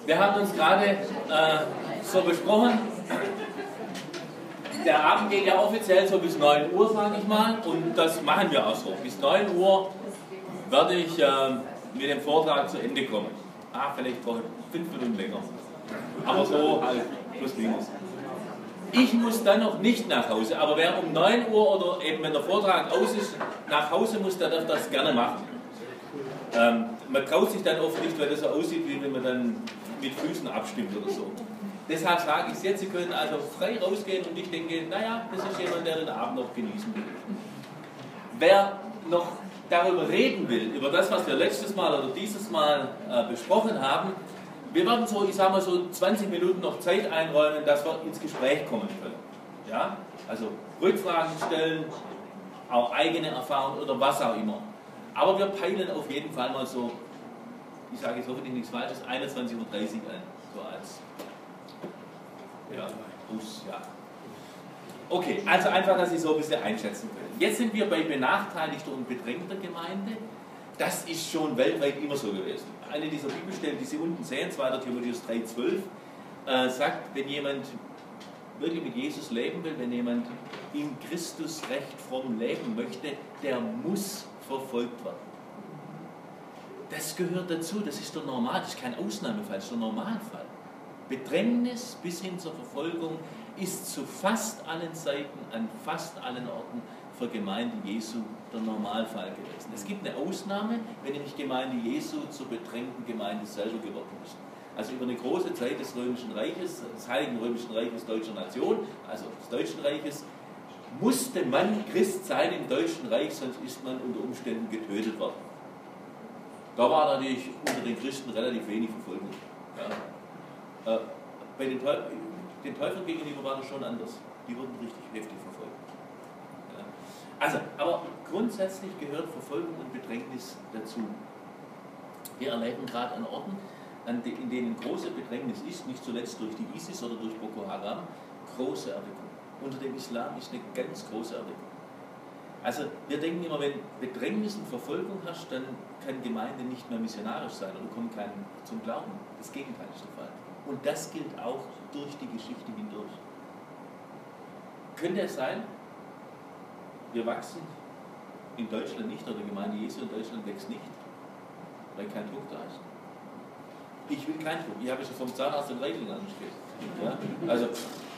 Wir haben uns gerade so besprochen, der Abend geht ja offiziell so bis 9 Uhr, sage ich mal, und das machen wir auch so. Bis 9 Uhr werde ich mit dem Vortrag zu Ende kommen. Vielleicht brauche ich 5 Minuten länger. Aber so halt plus minus. Ich muss dann noch nicht nach Hause, aber wer um 9 Uhr oder eben wenn der Vortrag aus ist, nach Hause muss, der darf das gerne machen. Man traut sich dann oft nicht, weil das so aussieht, wie wenn man dann mit Füßen abstimmt oder so. Deshalb sage ich es jetzt, Sie können also frei rausgehen und ich denke, naja, das ist jemand, der den Abend noch genießen will. Wer noch darüber reden will, über das, was wir letztes Mal oder dieses Mal besprochen haben, wir werden so, ich sage mal so 20 Minuten noch Zeit einräumen, dass wir ins Gespräch kommen können. Ja? Also Rückfragen stellen, auch eigene Erfahrungen oder was auch immer. Aber wir peilen auf jeden Fall mal so, ich sage jetzt hoffentlich nichts Falsches, 21:30 Uhr an. So als Bus, ja. Okay, also einfach, dass Sie so ein bisschen einschätzen können. Jetzt sind wir bei benachteiligter und bedrängter Gemeinde. Das ist schon weltweit immer so gewesen. Eine dieser Bibelstellen, die Sie unten sehen, 2. Timotheus 3,12, sagt, wenn jemand wirklich mit Jesus leben will, wenn jemand in Christus recht fromm leben möchte, der muss verfolgt werden. Das gehört dazu, das ist der Normal, das ist kein Ausnahmefall, das ist der Normalfall. Bedrängnis bis hin zur Verfolgung ist zu fast allen Seiten, an fast allen Orten für Gemeinde Jesu der Normalfall gewesen. Es gibt eine Ausnahme, wenn nämlich Gemeinde Jesu zur bedrängten Gemeinde selber geworden ist. Also über eine große Zeit des Römischen Reiches, des Heiligen Römischen Reiches deutscher Nation, also des Deutschen Reiches, musste man Christ sein im Deutschen Reich, sonst ist man unter Umständen getötet worden. Da war natürlich unter den Christen relativ wenig Verfolgung. Ja. Bei den Täufern gegenüber war das schon anders. Die wurden richtig heftig verfolgt. Ja. Also, aber grundsätzlich gehört Verfolgung und Bedrängnis dazu. Wir erleben gerade an Orten, in denen große Bedrängnis ist, nicht zuletzt durch die ISIS oder durch Boko Haram, große Erweckung. Unter dem Islam ist eine ganz große Erweckung. Also wir denken immer, wenn Bedrängnis und Verfolgung hast, dann kann Gemeinde nicht mehr missionarisch sein oder kommt kein zum Glauben. Das Gegenteil ist der Fall. Und das gilt auch durch die Geschichte hindurch. Könnte es sein, wir wachsen in Deutschland nicht, oder die Gemeinde Jesu in Deutschland wächst nicht, weil kein Druck da ist? Ich will keinen Druck. Ich habe schon vom Zahnarzt den Regeln angestellt. Ja? Also,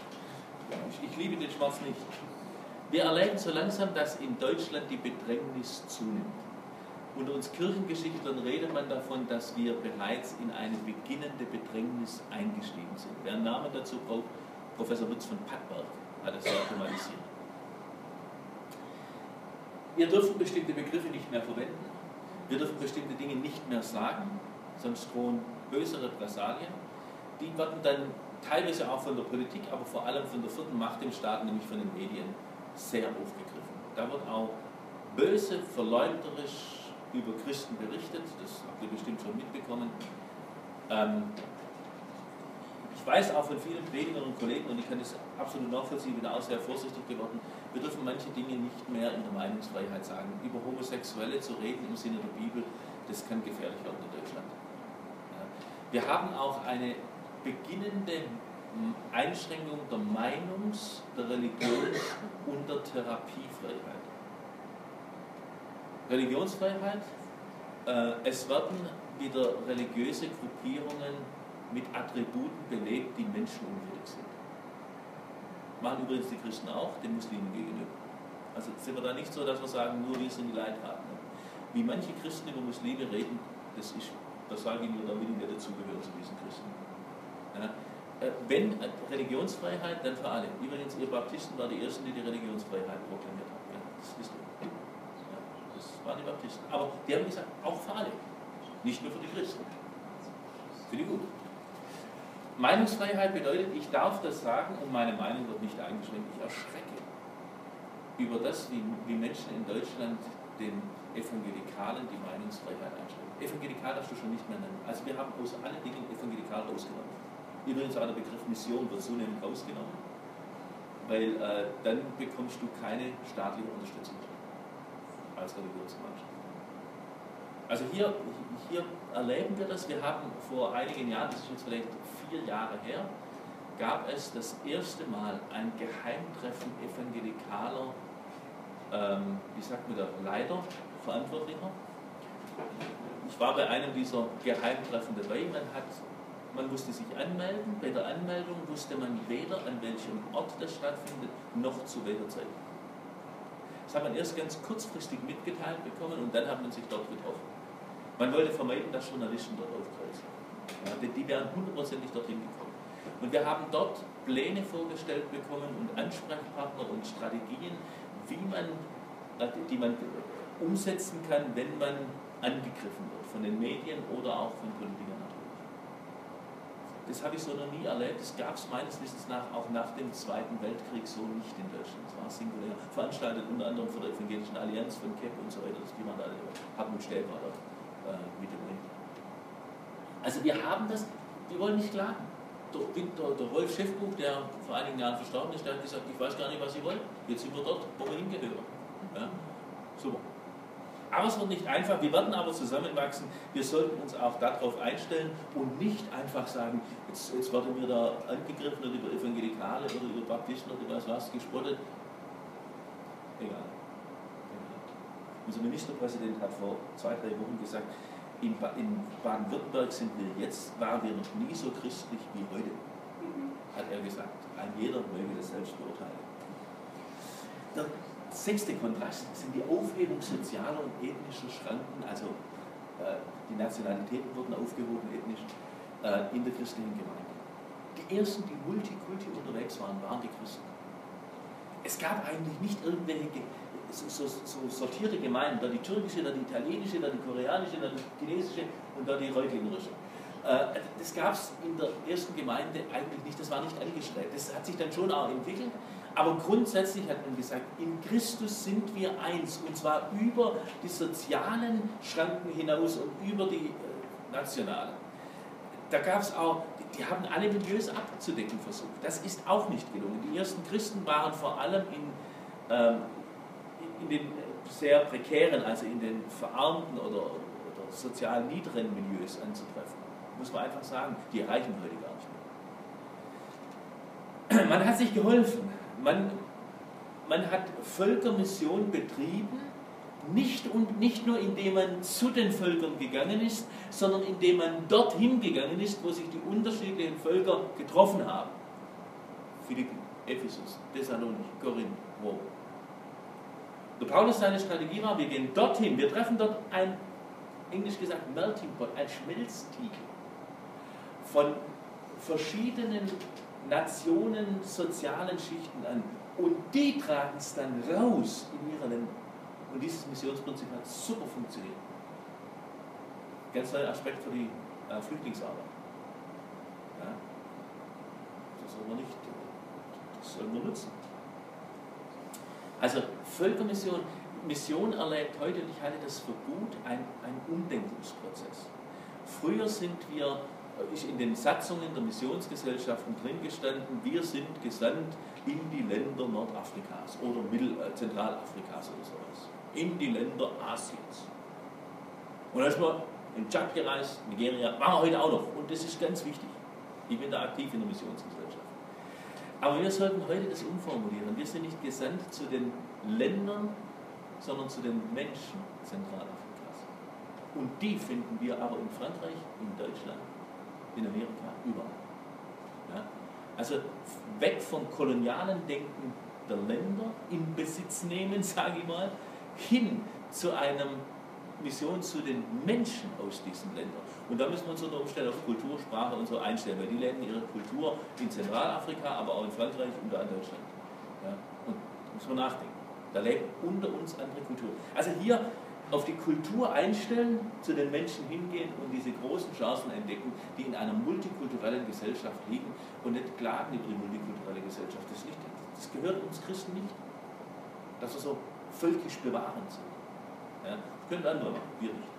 ich liebe den Schmerz nicht. Wir erleben so langsam, dass in Deutschland die Bedrängnis zunimmt. Unter uns Kirchengeschichtlern redet man davon, dass wir bereits in eine beginnende Bedrängnis eingestiegen sind. Wer einen Namen dazu braucht, Professor Lutz von Pattberg hat das ja thematisiert. Wir dürfen bestimmte Begriffe nicht mehr verwenden. Wir dürfen bestimmte Dinge nicht mehr sagen, sonst drohen böse Repressalien. Die werden dann teilweise auch von der Politik, aber vor allem von der vierten Macht im Staat, nämlich von den Medien, sehr aufgegriffen. Da wird auch böse, verleumderisch über Christen berichtet, das habt ihr bestimmt schon mitbekommen. Ich weiß auch von vielen Predigern und Kollegen, und ich kann das absolut nachvollziehen, bin auch sehr vorsichtig geworden, wir dürfen manche Dinge nicht mehr in der Meinungsfreiheit sagen. Über Homosexuelle zu reden im Sinne der Bibel, das kann gefährlich werden in Deutschland. Wir haben auch eine beginnende Einschränkung der Meinungs-, der Religions- und der Therapiefreiheit. Religionsfreiheit, es werden wieder religiöse Gruppierungen mit Attributen belebt, die menschenunwürdig sind. Machen übrigens die Christen auch, den Muslimen gegenüber. Also sind wir da nicht so, dass wir sagen, nur wir sind die Leidtragenden. Wie manche Christen über Muslime reden, das sage ich nur, da will ich nicht dazugehören zu diesen Christen. Ja. Wenn Religionsfreiheit, dann für alle. Übrigens, ihr Baptisten waren die Ersten, die die Religionsfreiheit proklamiert haben. Ja, das wisst ihr. Ja, das waren die Baptisten. Aber die haben gesagt, auch für alle. Nicht nur für die Christen. Finde ich gut. Meinungsfreiheit bedeutet, ich darf das sagen und meine Meinung wird nicht eingeschränkt. Ich erschrecke über das, wie Menschen in Deutschland den Evangelikalen die Meinungsfreiheit einschränken. Evangelikal darfst du schon nicht mehr nennen. Also wir haben aus allen Dingen evangelikal rausgenommen. Übrigens auch der Begriff Mission wird zunehmend rausgenommen, weil dann bekommst du keine staatliche Unterstützung als Religionsgemeinschaft. Also hier erleben wir das. Wir haben vor einigen Jahren, das ist jetzt vielleicht 4 Jahre her, gab es das erste Mal ein Geheimtreffen evangelikaler, wie sagt man da, Leiter, Verantwortlicher. Ich war bei einem dieser Geheimtreffen dabei. Man musste sich anmelden. Bei der Anmeldung wusste man weder, an welchem Ort das stattfindet, noch zu welcher Zeit. Das hat man erst ganz kurzfristig mitgeteilt bekommen und dann hat man sich dort getroffen. Man wollte vermeiden, dass Journalisten dort aufkreuzen. Ja, die wären hundertprozentig dorthin gekommen. Und wir haben dort Pläne vorgestellt bekommen und Ansprechpartner und Strategien, die man umsetzen kann, wenn man angegriffen wird, von den Medien oder auch von Politikern natürlich. Das habe ich so noch nie erlebt. Das gab es meines Wissens nach auch nach dem Zweiten Weltkrieg so nicht in Deutschland. Das war singulär. Veranstaltet unter anderem von der Evangelischen Allianz, von KEP und so weiter. Das waren alle, Hartmut Stähl war dort mit dabei. Also wir haben das, wir wollen nicht klagen. Der Rolf Schäffbuch, der vor einigen Jahren verstorben ist, der hat gesagt, ich weiß gar nicht, was ich wollte. Jetzt sind wir dort, wo wir hingehören. Ja? Super. Aber es wird nicht einfach, wir werden aber zusammenwachsen. Wir sollten uns auch darauf einstellen und nicht einfach sagen, jetzt werden wir da angegriffen oder über Evangelikale oder über Baptisten oder was gespottet. Egal. Unser Ministerpräsident hat vor 2-3 Wochen gesagt, in Baden-Württemberg waren wir noch nie so christlich wie heute, hat er gesagt. Ein jeder möge das selbst beurteilen. Der 6. Kontrast sind die Aufhebung sozialer und ethnischer Schranken, also die Nationalitäten wurden aufgehoben ethnisch in der christlichen Gemeinde. Die ersten, die multikulti unterwegs waren die Christen. Es gab eigentlich nicht irgendwelche so sortierte Gemeinden, da die türkische, da die italienische, da die koreanische, da die chinesische und da die reutlingerische. Das gab es in der ersten Gemeinde eigentlich nicht, das war nicht angestrebt. Das hat sich dann schon auch entwickelt, aber grundsätzlich hat man gesagt, in Christus sind wir eins, und zwar über die sozialen Schranken hinaus und über die nationalen. Da gab es auch, die haben alle Milieus abzudecken versucht. Das ist auch nicht gelungen. Die ersten Christen waren vor allem in den sehr prekären, also in den verarmten oder sozial niederen Milieus anzutreffen. Muss man einfach sagen, die erreichen heute gar nicht mehr. Man hat sich geholfen. Man hat Völkermission betrieben, nicht nur indem man zu den Völkern gegangen ist, sondern indem man dorthin gegangen ist, wo sich die unterschiedlichen Völker getroffen haben. Philippi, Ephesus, Thessalonich, Korinth, Rom. Der Paulus, seine Strategie war, wir gehen dorthin, wir treffen dort ein, englisch gesagt, Melting Pot, ein Schmelztiegel von verschiedenen Nationen, sozialen Schichten an. Und die tragen es dann raus in ihre Länder. Und dieses Missionsprinzip hat super funktioniert. Ganz neuer Aspekt für die Flüchtlingsarbeit. Ja? Das sollen wir nutzen. Also Völkermission, Mission erlebt heute, und ich halte das für gut, ein Umdenkungsprozess. Früher ist in den Satzungen der Missionsgesellschaften drin gestanden, wir sind gesandt in die Länder Nordafrikas oder Zentralafrikas oder sowas. In die Länder Asiens. Und dann ist man in Tschad gereist, Nigeria, machen wir heute auch noch. Und das ist ganz wichtig. Ich bin da aktiv in der Missionsgesellschaft. Aber wir sollten heute das umformulieren. Wir sind nicht gesandt zu den Ländern, sondern zu den Menschen Zentralafrikas. Und die finden wir aber in Frankreich, in Deutschland, in Amerika, überall. Ja? Also weg vom kolonialen Denken der Länder, in Besitz nehmen, sage ich mal, hin zu einer Mission zu den Menschen aus diesen Ländern. Und da müssen wir uns unter Umständen auf Kultur, Sprache und so einstellen, weil die lernen ihre Kultur in Zentralafrika, aber auch in Frankreich und da in Deutschland. Ja? Und da muss man nachdenken. Da leben unter uns andere Kulturen. Also hier auf die Kultur einstellen, zu den Menschen hingehen und diese großen Chancen entdecken, die in einer multikulturellen Gesellschaft liegen, und nicht klagen über die multikulturelle Gesellschaft. Das gehört uns Christen nicht, dass wir so völkisch bewahrend sind. Ja? Das können andere machen, wir nicht.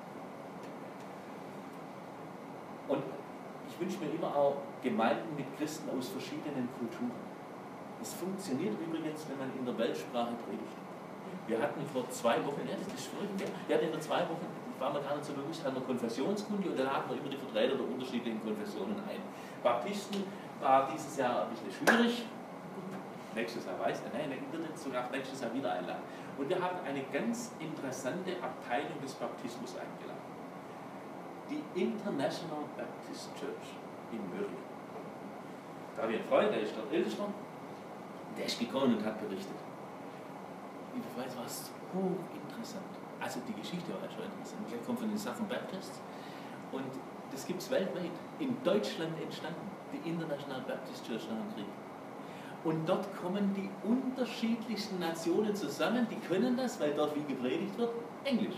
Und ich wünsche mir immer auch Gemeinden mit Christen aus verschiedenen Kulturen. Es funktioniert übrigens, wenn man in der Weltsprache predigt. Wir hatten vor 2 Wochen, ja, das ist verrückt, wir hatten in der 2 Wochen, war mir gar nicht so bewusst, hatten wir Konfessionskunde und dann hatten wir immer die Vertreter der unterschiedlichen Konfessionen ein. Baptisten war dieses Jahr ein bisschen schwierig. Nächstes Jahr weiß ich, nein, wird jetzt sogar nächstes Jahr wieder einladen. Und wir haben eine ganz interessante Abteilung des Baptismus eingeladen. Die International Baptist Church in Möhringen. Da habe ich einen Freund, der ist dort Ältester, der ist gekommen und hat berichtet. Wie du weißt, war es hochinteressant. Also die Geschichte war schon interessant. Der kommt von den Southern Baptists und das gibt es weltweit. In Deutschland entstanden, die International Baptist Church nach dem Krieg. Und dort kommen die unterschiedlichsten Nationen zusammen, die können das, weil dort wie gepredigt wird, Englisch.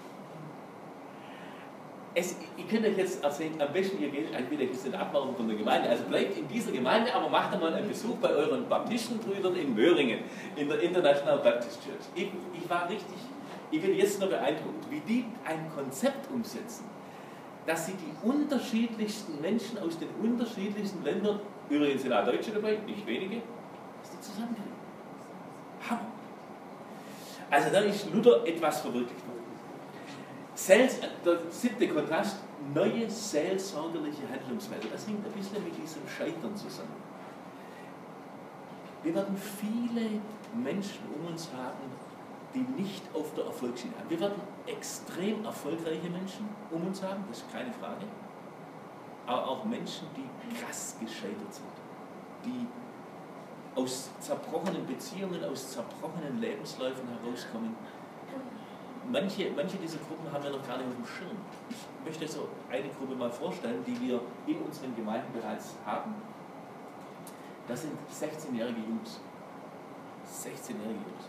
Ihr könnt euch jetzt erzählen, am besten ihr geht entweder jetzt in Abmachung von der Gemeinde, also bleibt in dieser Gemeinde, aber macht einmal einen Besuch bei euren Baptistenbrüdern in Möhringen, in der International Baptist Church. Ich bin jetzt noch beeindruckt, wie die ein Konzept umsetzen, dass sie die unterschiedlichsten Menschen aus den unterschiedlichsten Ländern, übrigens sind auch Deutsche dabei, nicht wenige, dass die zusammenkriegen. Hammer. Also da ist Luther etwas verwirklicht worden. Der 7. Kontrast, neue seelsorgerliche Handlungsfelder. Das hängt ein bisschen mit diesem Scheitern zusammen. Wir werden viele Menschen um uns haben, die nicht auf der Erfolgsschiene haben. Wir werden extrem erfolgreiche Menschen um uns haben, das ist keine Frage. Aber auch Menschen, die krass gescheitert sind. Die aus zerbrochenen Beziehungen, aus zerbrochenen Lebensläufen herauskommen. Manche dieser Gruppen haben wir noch gar nicht auf dem Schirm. Ich möchte so eine Gruppe mal vorstellen, die wir in unseren Gemeinden bereits haben. Das sind 16-jährige Jungs. 16-jährige Jungs.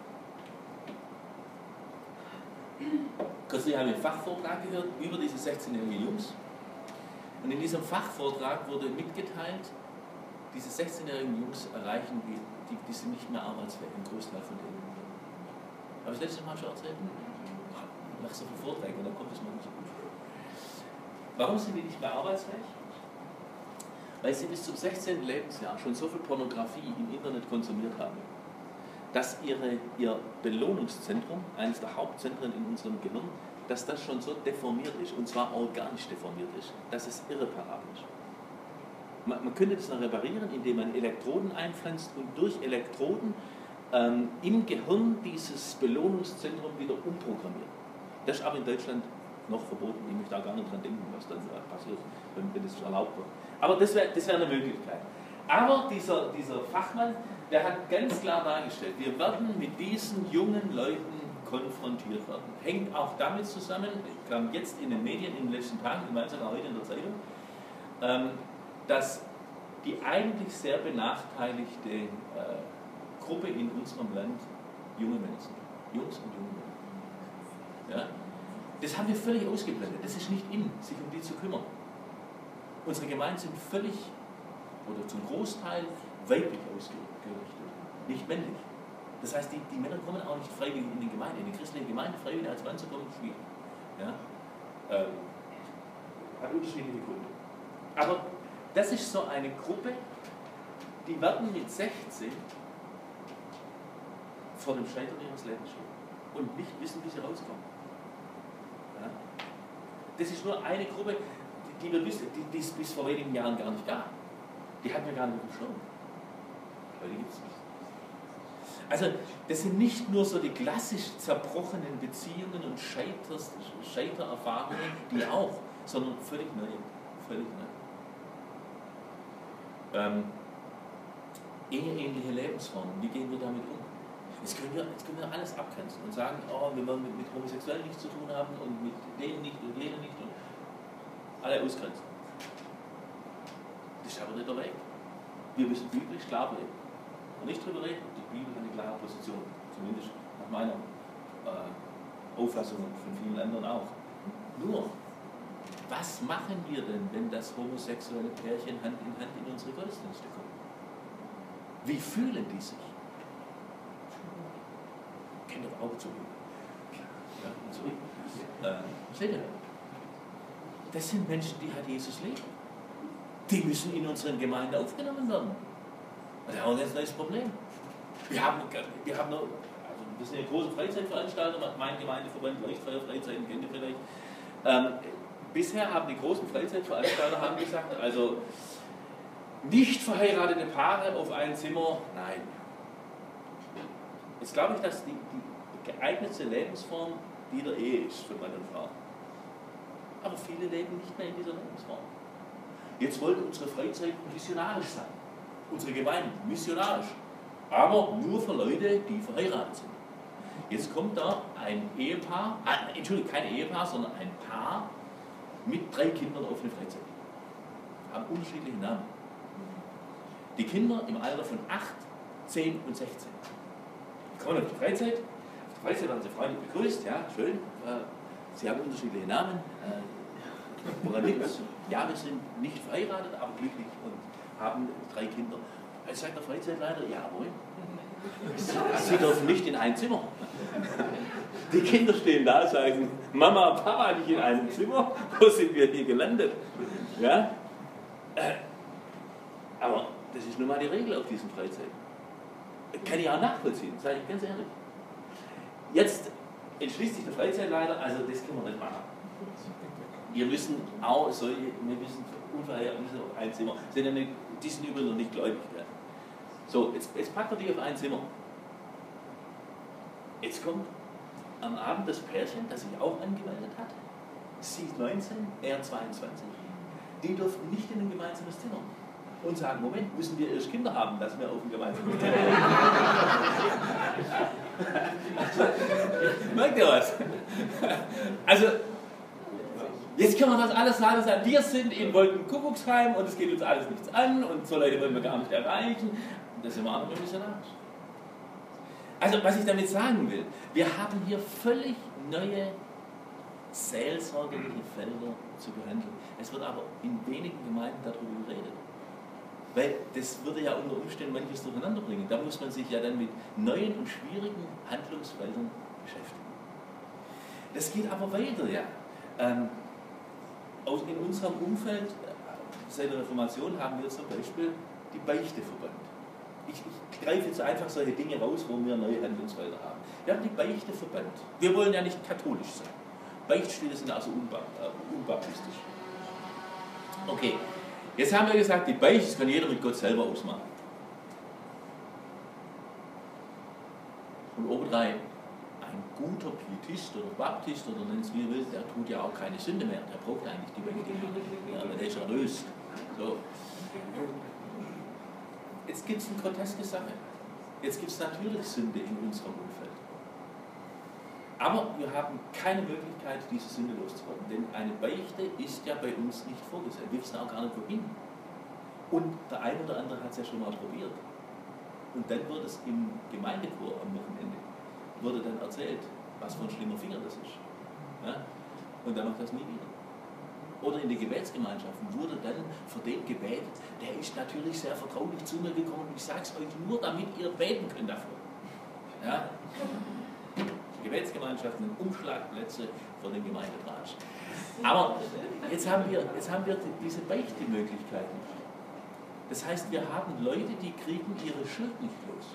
Kürzlich habe ich einen Fachvortrag gehört über diese 16-jährigen Jungs. Und in diesem Fachvortrag wurde mitgeteilt, diese 16-jährigen Jungs erreichen, die sind nicht mehr arbeitsfähig, ein Großteil von denen. Habe ich das letztes Mal schon erzählt? Nach so vielen Vorträgen, dann kommt es mir nicht so gut. Warum sind die nicht mehr arbeitsfähig? Weil sie bis zum 16. Lebensjahr schon so viel Pornografie im Internet konsumiert haben, dass ihr Belohnungszentrum, eines der Hauptzentren in unserem Gehirn, dass das schon so deformiert ist, und zwar organisch deformiert ist, dass es irreparabel ist. Man könnte das noch reparieren, indem man Elektroden einpflanzt und durch Elektroden im Gehirn dieses Belohnungszentrum wieder umprogrammiert. Das ist aber in Deutschland noch verboten. Ich möchte da gar nicht dran denken, was dann passiert, wenn das erlaubt wird. Aber das wär eine Möglichkeit. Aber dieser Fachmann, der hat ganz klar dargestellt, wir werden mit diesen jungen Leuten konfrontiert werden. Hängt auch damit zusammen, kam jetzt in den Medien in den letzten Tagen, ich meine sogar heute in der Zeitung, dass die eigentlich sehr benachteiligte Gruppe in unserem Land junge Männer sind. Jungs und junge Männer. Ja? Das haben wir völlig ausgeblendet. Das ist nicht in, sich um die zu kümmern. Unsere Gemeinden sind völlig oder zum Großteil weiblich ausgerichtet, nicht männlich. Das heißt, die Männer kommen auch nicht freiwillig in die Gemeinde. In die christliche Gemeinde freiwillig als Mann zu kommen, schwierig. Ja? Hat unterschiedliche Gründe. Aber das ist so eine Gruppe, die werden mit 16 vor dem Scheitern ihres Lebens stehen und nicht wissen, wie sie rauskommen. Ja? Das ist nur eine Gruppe, die es bis vor wenigen Jahren gar nicht gab. Die hatten wir gar nicht auf dem Schirm. Weil die gibt es nicht. Also, das sind nicht nur so die klassisch zerbrochenen Beziehungen und Scheitererfahrungen, die auch, sondern völlig neu. Völlig neu. Eheähnliche Lebensformen, wie gehen wir damit um? Jetzt können wir alles abgrenzen und sagen, oh, wir wollen mit Homosexuellen nichts zu tun haben und mit denen nicht und jenen nicht und alle ausgrenzen. Das ist aber nicht der Weg. Wir müssen biblisch klar bleiben und nicht darüber reden. Die Bibel hat eine klare Position, zumindest nach meiner Auffassung und von vielen anderen auch. Nur, was machen wir denn, wenn das homosexuelle Pärchen Hand in Hand in unsere Gottesdienste kommt? Wie fühlen die sich? Kennt doch Augen zu. Ja, und so. Seht ihr? Das sind Menschen, die halt Jesus lieben. Die müssen in unseren Gemeinden aufgenommen werden. Das ist auch ein ganz neues Problem. Wir sind eine große Freizeitveranstaltung, mein Gemeindeverband Leuchtfeuer Freizeiten, kennt ihr vielleicht. Bisher haben die großen Freizeitveranstalter haben gesagt, also nicht verheiratete Paare auf ein Zimmer, nein. Jetzt glaube ich, dass die geeignetste Lebensform die der Ehe ist für Mann und Frau. Aber viele leben nicht mehr in dieser Lebensform. Jetzt wollte unsere Freizeit missionarisch sein. Unsere Gemeinde missionarisch. Aber nur für Leute, die verheiratet sind. Jetzt kommt da ein Ehepaar, Entschuldigung, kein Ehepaar, sondern ein Paar mit 3 Kindern auf eine Freizeit. Haben unterschiedliche Namen. Die Kinder im Alter von 8, 10 und 16. Die kommen auf die Freizeit. Auf der Freizeit werden sie freundlich begrüßt, ja, schön. Sie haben unterschiedliche Namen. Woran liegt es? Ja, wir sind nicht verheiratet, aber glücklich und haben 3 Kinder. Jetzt sagt der Freizeitleiter, jawohl. Sie dürfen nicht in ein Zimmer. Die Kinder stehen da und sagen, Mama, Papa, nicht in einem Zimmer? Wo sind wir hier gelandet? Ja? Aber das ist nun mal die Regel auf diesen Freizeiten. Kann ich auch nachvollziehen, sage ich ganz ehrlich. Jetzt entschließt sich der Freizeitleiter, also das können wir nicht machen. Wir müssen auch solche, wir müssen unverheiratet auf ein Zimmer. Die sind übrigens noch nicht gläubig. Ja. So, jetzt packt er die auf ein Zimmer. Jetzt kommt am Abend das Pärchen, das sich auch angemeldet hat. Sie 19, er 22. Die dürfen nicht in ein gemeinsames Zimmer. Und sagen, Moment, müssen wir erst Kinder haben, dass wir auf ein gemeinsames Zimmer merkt ihr was? Also, jetzt können wir das alles sagen, wir sind in Wolkenkuckucksheim und es geht uns alles nichts an und so Leute wollen wir gar nicht erreichen. Das sind wir auch noch ein bisschen anders. Also, was ich damit sagen will, wir haben hier völlig neue seelsorgerliche Felder zu behandeln. Es wird aber in wenigen Gemeinden darüber geredet. Weil das würde ja unter Umständen manches durcheinander bringen. Da muss man sich ja dann mit neuen und schwierigen Handlungsfeldern beschäftigen. Das geht aber weiter, ja. In unserem Umfeld, seit der Reformation, haben wir zum Beispiel die Beichte verbannt. Ich greife jetzt einfach solche Dinge raus, wo wir neue Handlungsfelder haben. Wir haben die Beichte verbannt. Wir wollen ja nicht katholisch sein. Beichtstühle sind also unbaptistisch. Okay, jetzt haben wir gesagt, die Beichte kann jeder mit Gott selber ausmachen. Und obendrein, ein guter Pietist oder Baptist oder nennt es wie er will, der tut ja auch keine Sünde mehr. Der braucht eigentlich die Beichte. Ja, aber der ist erlöst. So. Jetzt gibt es eine groteske Sache. Jetzt gibt es natürlich Sünde in unserem Umfeld. Aber wir haben keine Möglichkeit, diese Sünde loszuwerden. Denn eine Beichte ist ja bei uns nicht vorgesehen. Wir wissen auch gar nicht, wohin. Und der eine oder andere hat es ja schon mal probiert. Und dann wird es im Gemeindechor am Wochenende wurde dann erzählt, was für ein schlimmer Finger das ist. Ja? Und dann macht das nie wieder. Oder in den Gebetsgemeinschaften wurde dann für den gebetet, der ist natürlich sehr vertraulich zu mir gekommen. Ich sage es euch nur, damit ihr beten könnt dafür. Ja? Gebetsgemeinschaften sind Umschlagplätze für den Gemeindetratsch. Aber jetzt haben wir diese Beichte-Möglichkeiten. Das heißt, wir haben Leute, die kriegen ihre Schuld nicht los.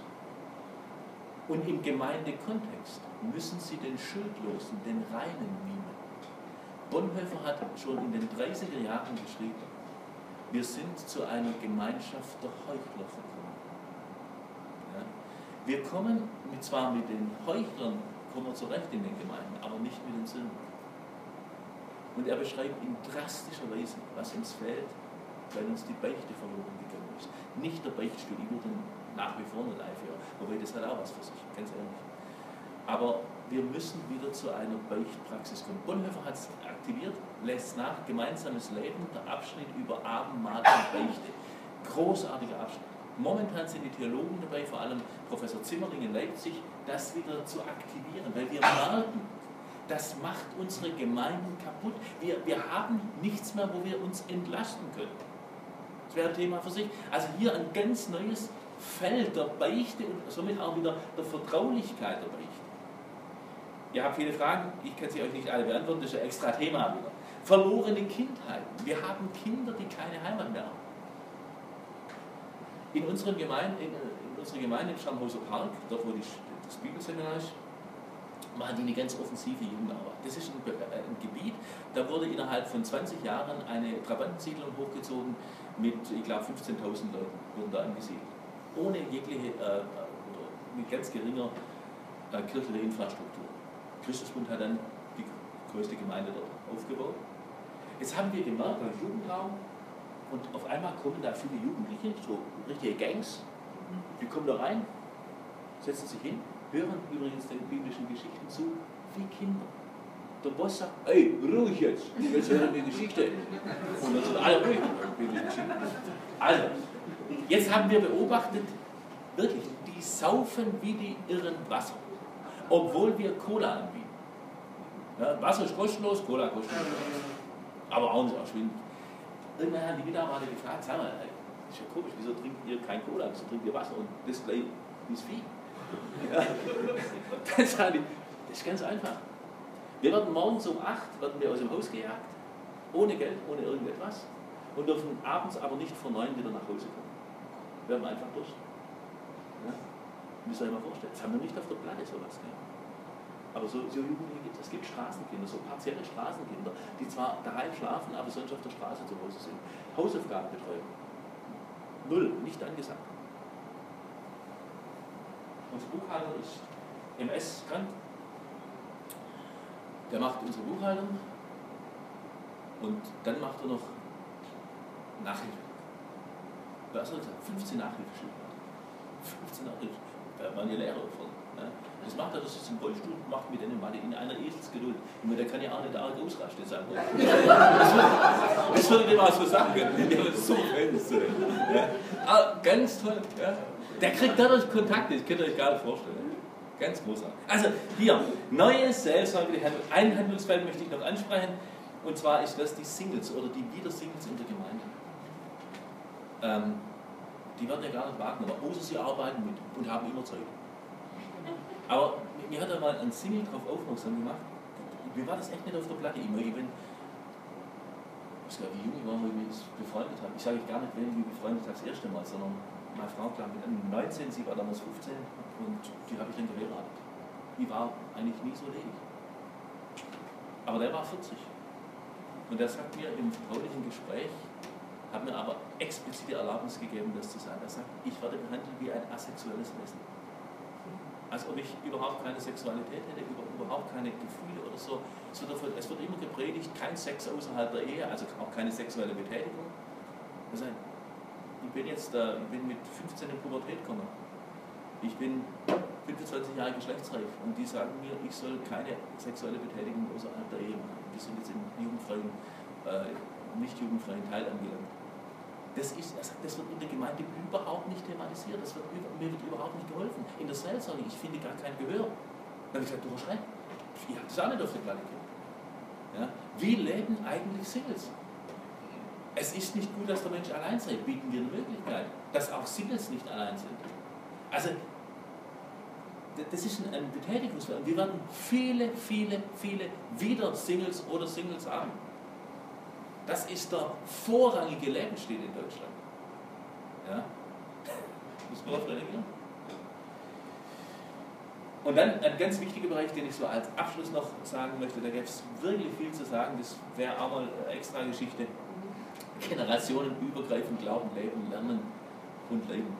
Und im Gemeindekontext müssen sie den Schuldlosen, den Reinen mimen. Bonhoeffer hat schon in den 30er Jahren geschrieben, wir sind zu einer Gemeinschaft der Heuchler verkommen. Ja? Wir kommen zwar mit den Heuchlern zurecht in den Gemeinden, aber nicht mit den Sündern. Und er beschreibt in drastischer Weise, was uns fehlt, weil uns die Beichte verloren gegangen ist. Nicht der Beichtstuhl, ich würde nach wie vor nicht einführen, wobei das hat auch was für sich, ganz ehrlich. Aber wir müssen wieder zu einer Beichtpraxis kommen. Bonhoeffer hat es aktiviert, lässt nach, gemeinsames Leben, der Abschnitt über Abendmahl und Beichte. Großartiger Abschnitt. Momentan sind die Theologen dabei, vor allem Professor Zimmerling in Leipzig, das wieder zu aktivieren, weil wir merken, das macht unsere Gemeinden kaputt. Wir haben nichts mehr, wo wir uns entlasten können. Das wäre ein Thema für sich. Also hier ein ganz neues Feld der Beichte und somit auch wieder der Vertraulichkeit der Beichte. Ihr habt viele Fragen, ich kann sie euch nicht alle beantworten, das ist ein extra Thema wieder. Verlorene Kindheiten. Wir haben Kinder, die keine Heimat mehr haben. In unserer Gemeinde im Scharnhauser Park, dort wo das Bibelseminar ist, machen die eine ganz offensive Jugendarbeit. Das ist ein Gebiet, da wurde innerhalb von 20 Jahren eine Trabantensiedlung hochgezogen mit, ich glaube, 15.000 Leuten wurden da angesiedelt. Ohne jegliche, oder mit ganz geringer kirchlicher Infrastruktur. Christusbund hat dann die größte Gemeinde dort aufgebaut. Jetzt haben wir gemerkt, beim Jugendraum, und auf einmal kommen da viele Jugendliche, so richtige Gangs, die kommen da rein, setzen sich hin, hören übrigens den biblischen Geschichten zu, wie Kinder. Der Boss sagt, ey, ruhig jetzt hören wir Geschichte. Und dann sind alle ruhig, biblische Geschichte. Also, jetzt haben wir beobachtet, wirklich, die saufen wie die Irren Wasser, obwohl wir Cola anbieten. Ja, Wasser ist kostenlos, Cola kostenlos. Aber auch nicht erschwindend. Irgendwann haben die Mitarbeiter gefragt, sag mal, das ist ja komisch, wieso trinkt ihr kein Cola, wieso trinkt ihr Wasser und das gleich ins Vieh? Ja. Dann sagen die, das ist ganz einfach. Wir werden morgens um 8 werden wir aus dem Haus gejagt, ohne Geld, ohne irgendetwas, und dürfen abends aber nicht vor 9 wieder nach Hause kommen. Wir haben einfach Durst. Ja? Müsst ihr euch mal vorstellen, das haben wir nicht auf der Platte sowas. Ja? Aber so Jugendliche gibt es. Es gibt Straßenkinder, so partielle Straßenkinder, die zwar daheim schlafen, aber sonst auf der Straße zu Hause sind. Hausaufgabenbetreuung. Null, nicht angesagt. Unser Buchhalter ist MS krank. Der macht unsere Buchhaltung und dann macht er noch Nachhilfe. Was soll ich sagen? 15 Nachhilfeschüler. 15 Nachhilfe. Da waren die Lehrer davon. Ja. Das macht er, das ist im Rollstuhl, macht mit denen Mathe in einer Eselsgeduld. Der kann ja auch nicht arg ausrasten sein. Das würde ich dem auch so sagen können. Der ist so Fans. Ja. Aber ganz toll. Ja. Der kriegt dadurch Kontakte, das könnt ihr euch gar nicht vorstellen. Ganz großartig. Also hier, neues seelsorgliche Handlung. Ein Handlungsfeld möchte ich noch ansprechen, und zwar ist das die Singles oder die Wiedersingles in der Gemeinde. Die werden ja gar nicht wahrgenommen, außer sie arbeiten mit und haben immer Zeit. Aber mir hat er mal ein Single darauf aufmerksam gemacht. Mir war das echt nicht auf der Platte. Ich weiß gar nicht, wie jung ich war, wie wir uns befreundet haben. Ich sage gar nicht, wen wir befreundet haben das erste Mal, sondern meine Frau, glaube ich, mit 19, sie war damals 15 und die habe ich dann geheiratet. Die war eigentlich nie so ledig. Aber der war 40. Und der sagt mir im vertraulichen Gespräch, hat mir aber explizite Erlaubnis gegeben, das zu sagen. Er sagt, ich werde behandelt wie ein asexuelles Wesen. Als ob ich überhaupt keine Sexualität hätte, überhaupt keine Gefühle oder so. Es wird immer gepredigt, kein Sex außerhalb der Ehe, also auch keine sexuelle Betätigung. Das heißt, ich bin mit 15 in Pubertät gekommen. Ich bin 25 Jahre geschlechtsreif und die sagen mir, ich soll keine sexuelle Betätigung außerhalb der Ehe machen. Wir sind jetzt im nicht jugendfreien Teil angelangt. Das wird in der Gemeinde überhaupt nicht thematisiert, mir wird überhaupt nicht geholfen. In der Seelsorge, ich finde gar kein Gehör. Dann habe ich gesagt, du hast recht, ich habe das auch nicht auf der Platte gekriegt. Ja? Wie leben eigentlich Singles? Es ist nicht gut, dass der Mensch allein sei, bieten wir eine Möglichkeit, dass auch Singles nicht allein sind. Also, das ist ein Betätigungsfeld. Wir werden viele wieder Singles oder Singles haben. Das ist der vorrangige Lebensstil in Deutschland. Ja? Muss man darauf reagieren. Und dann ein ganz wichtiger Bereich, den ich so als Abschluss noch sagen möchte, da gäbe es wirklich viel zu sagen, das wäre auch mal eine extra Geschichte. Generationenübergreifend glauben, leben, lernen und leben.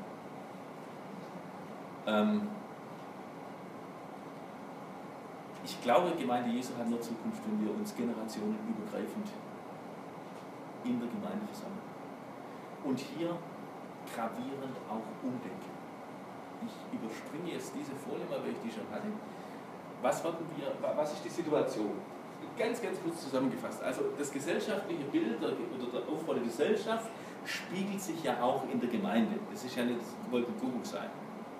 Ich glaube, Gemeinde Jesu hat nur Zukunft, wenn wir uns generationenübergreifend in der Gemeinde versammeln. Und hier gravierend auch umdenken. Ich überspringe jetzt diese Folie mal, weil ich die schon hatte. Was ist die Situation? Ganz kurz zusammengefasst. Also das gesellschaftliche Bild oder der Aufbau der Gesellschaft spiegelt sich ja auch in der Gemeinde. Das ist ja nicht Wolkenkuckuck sein.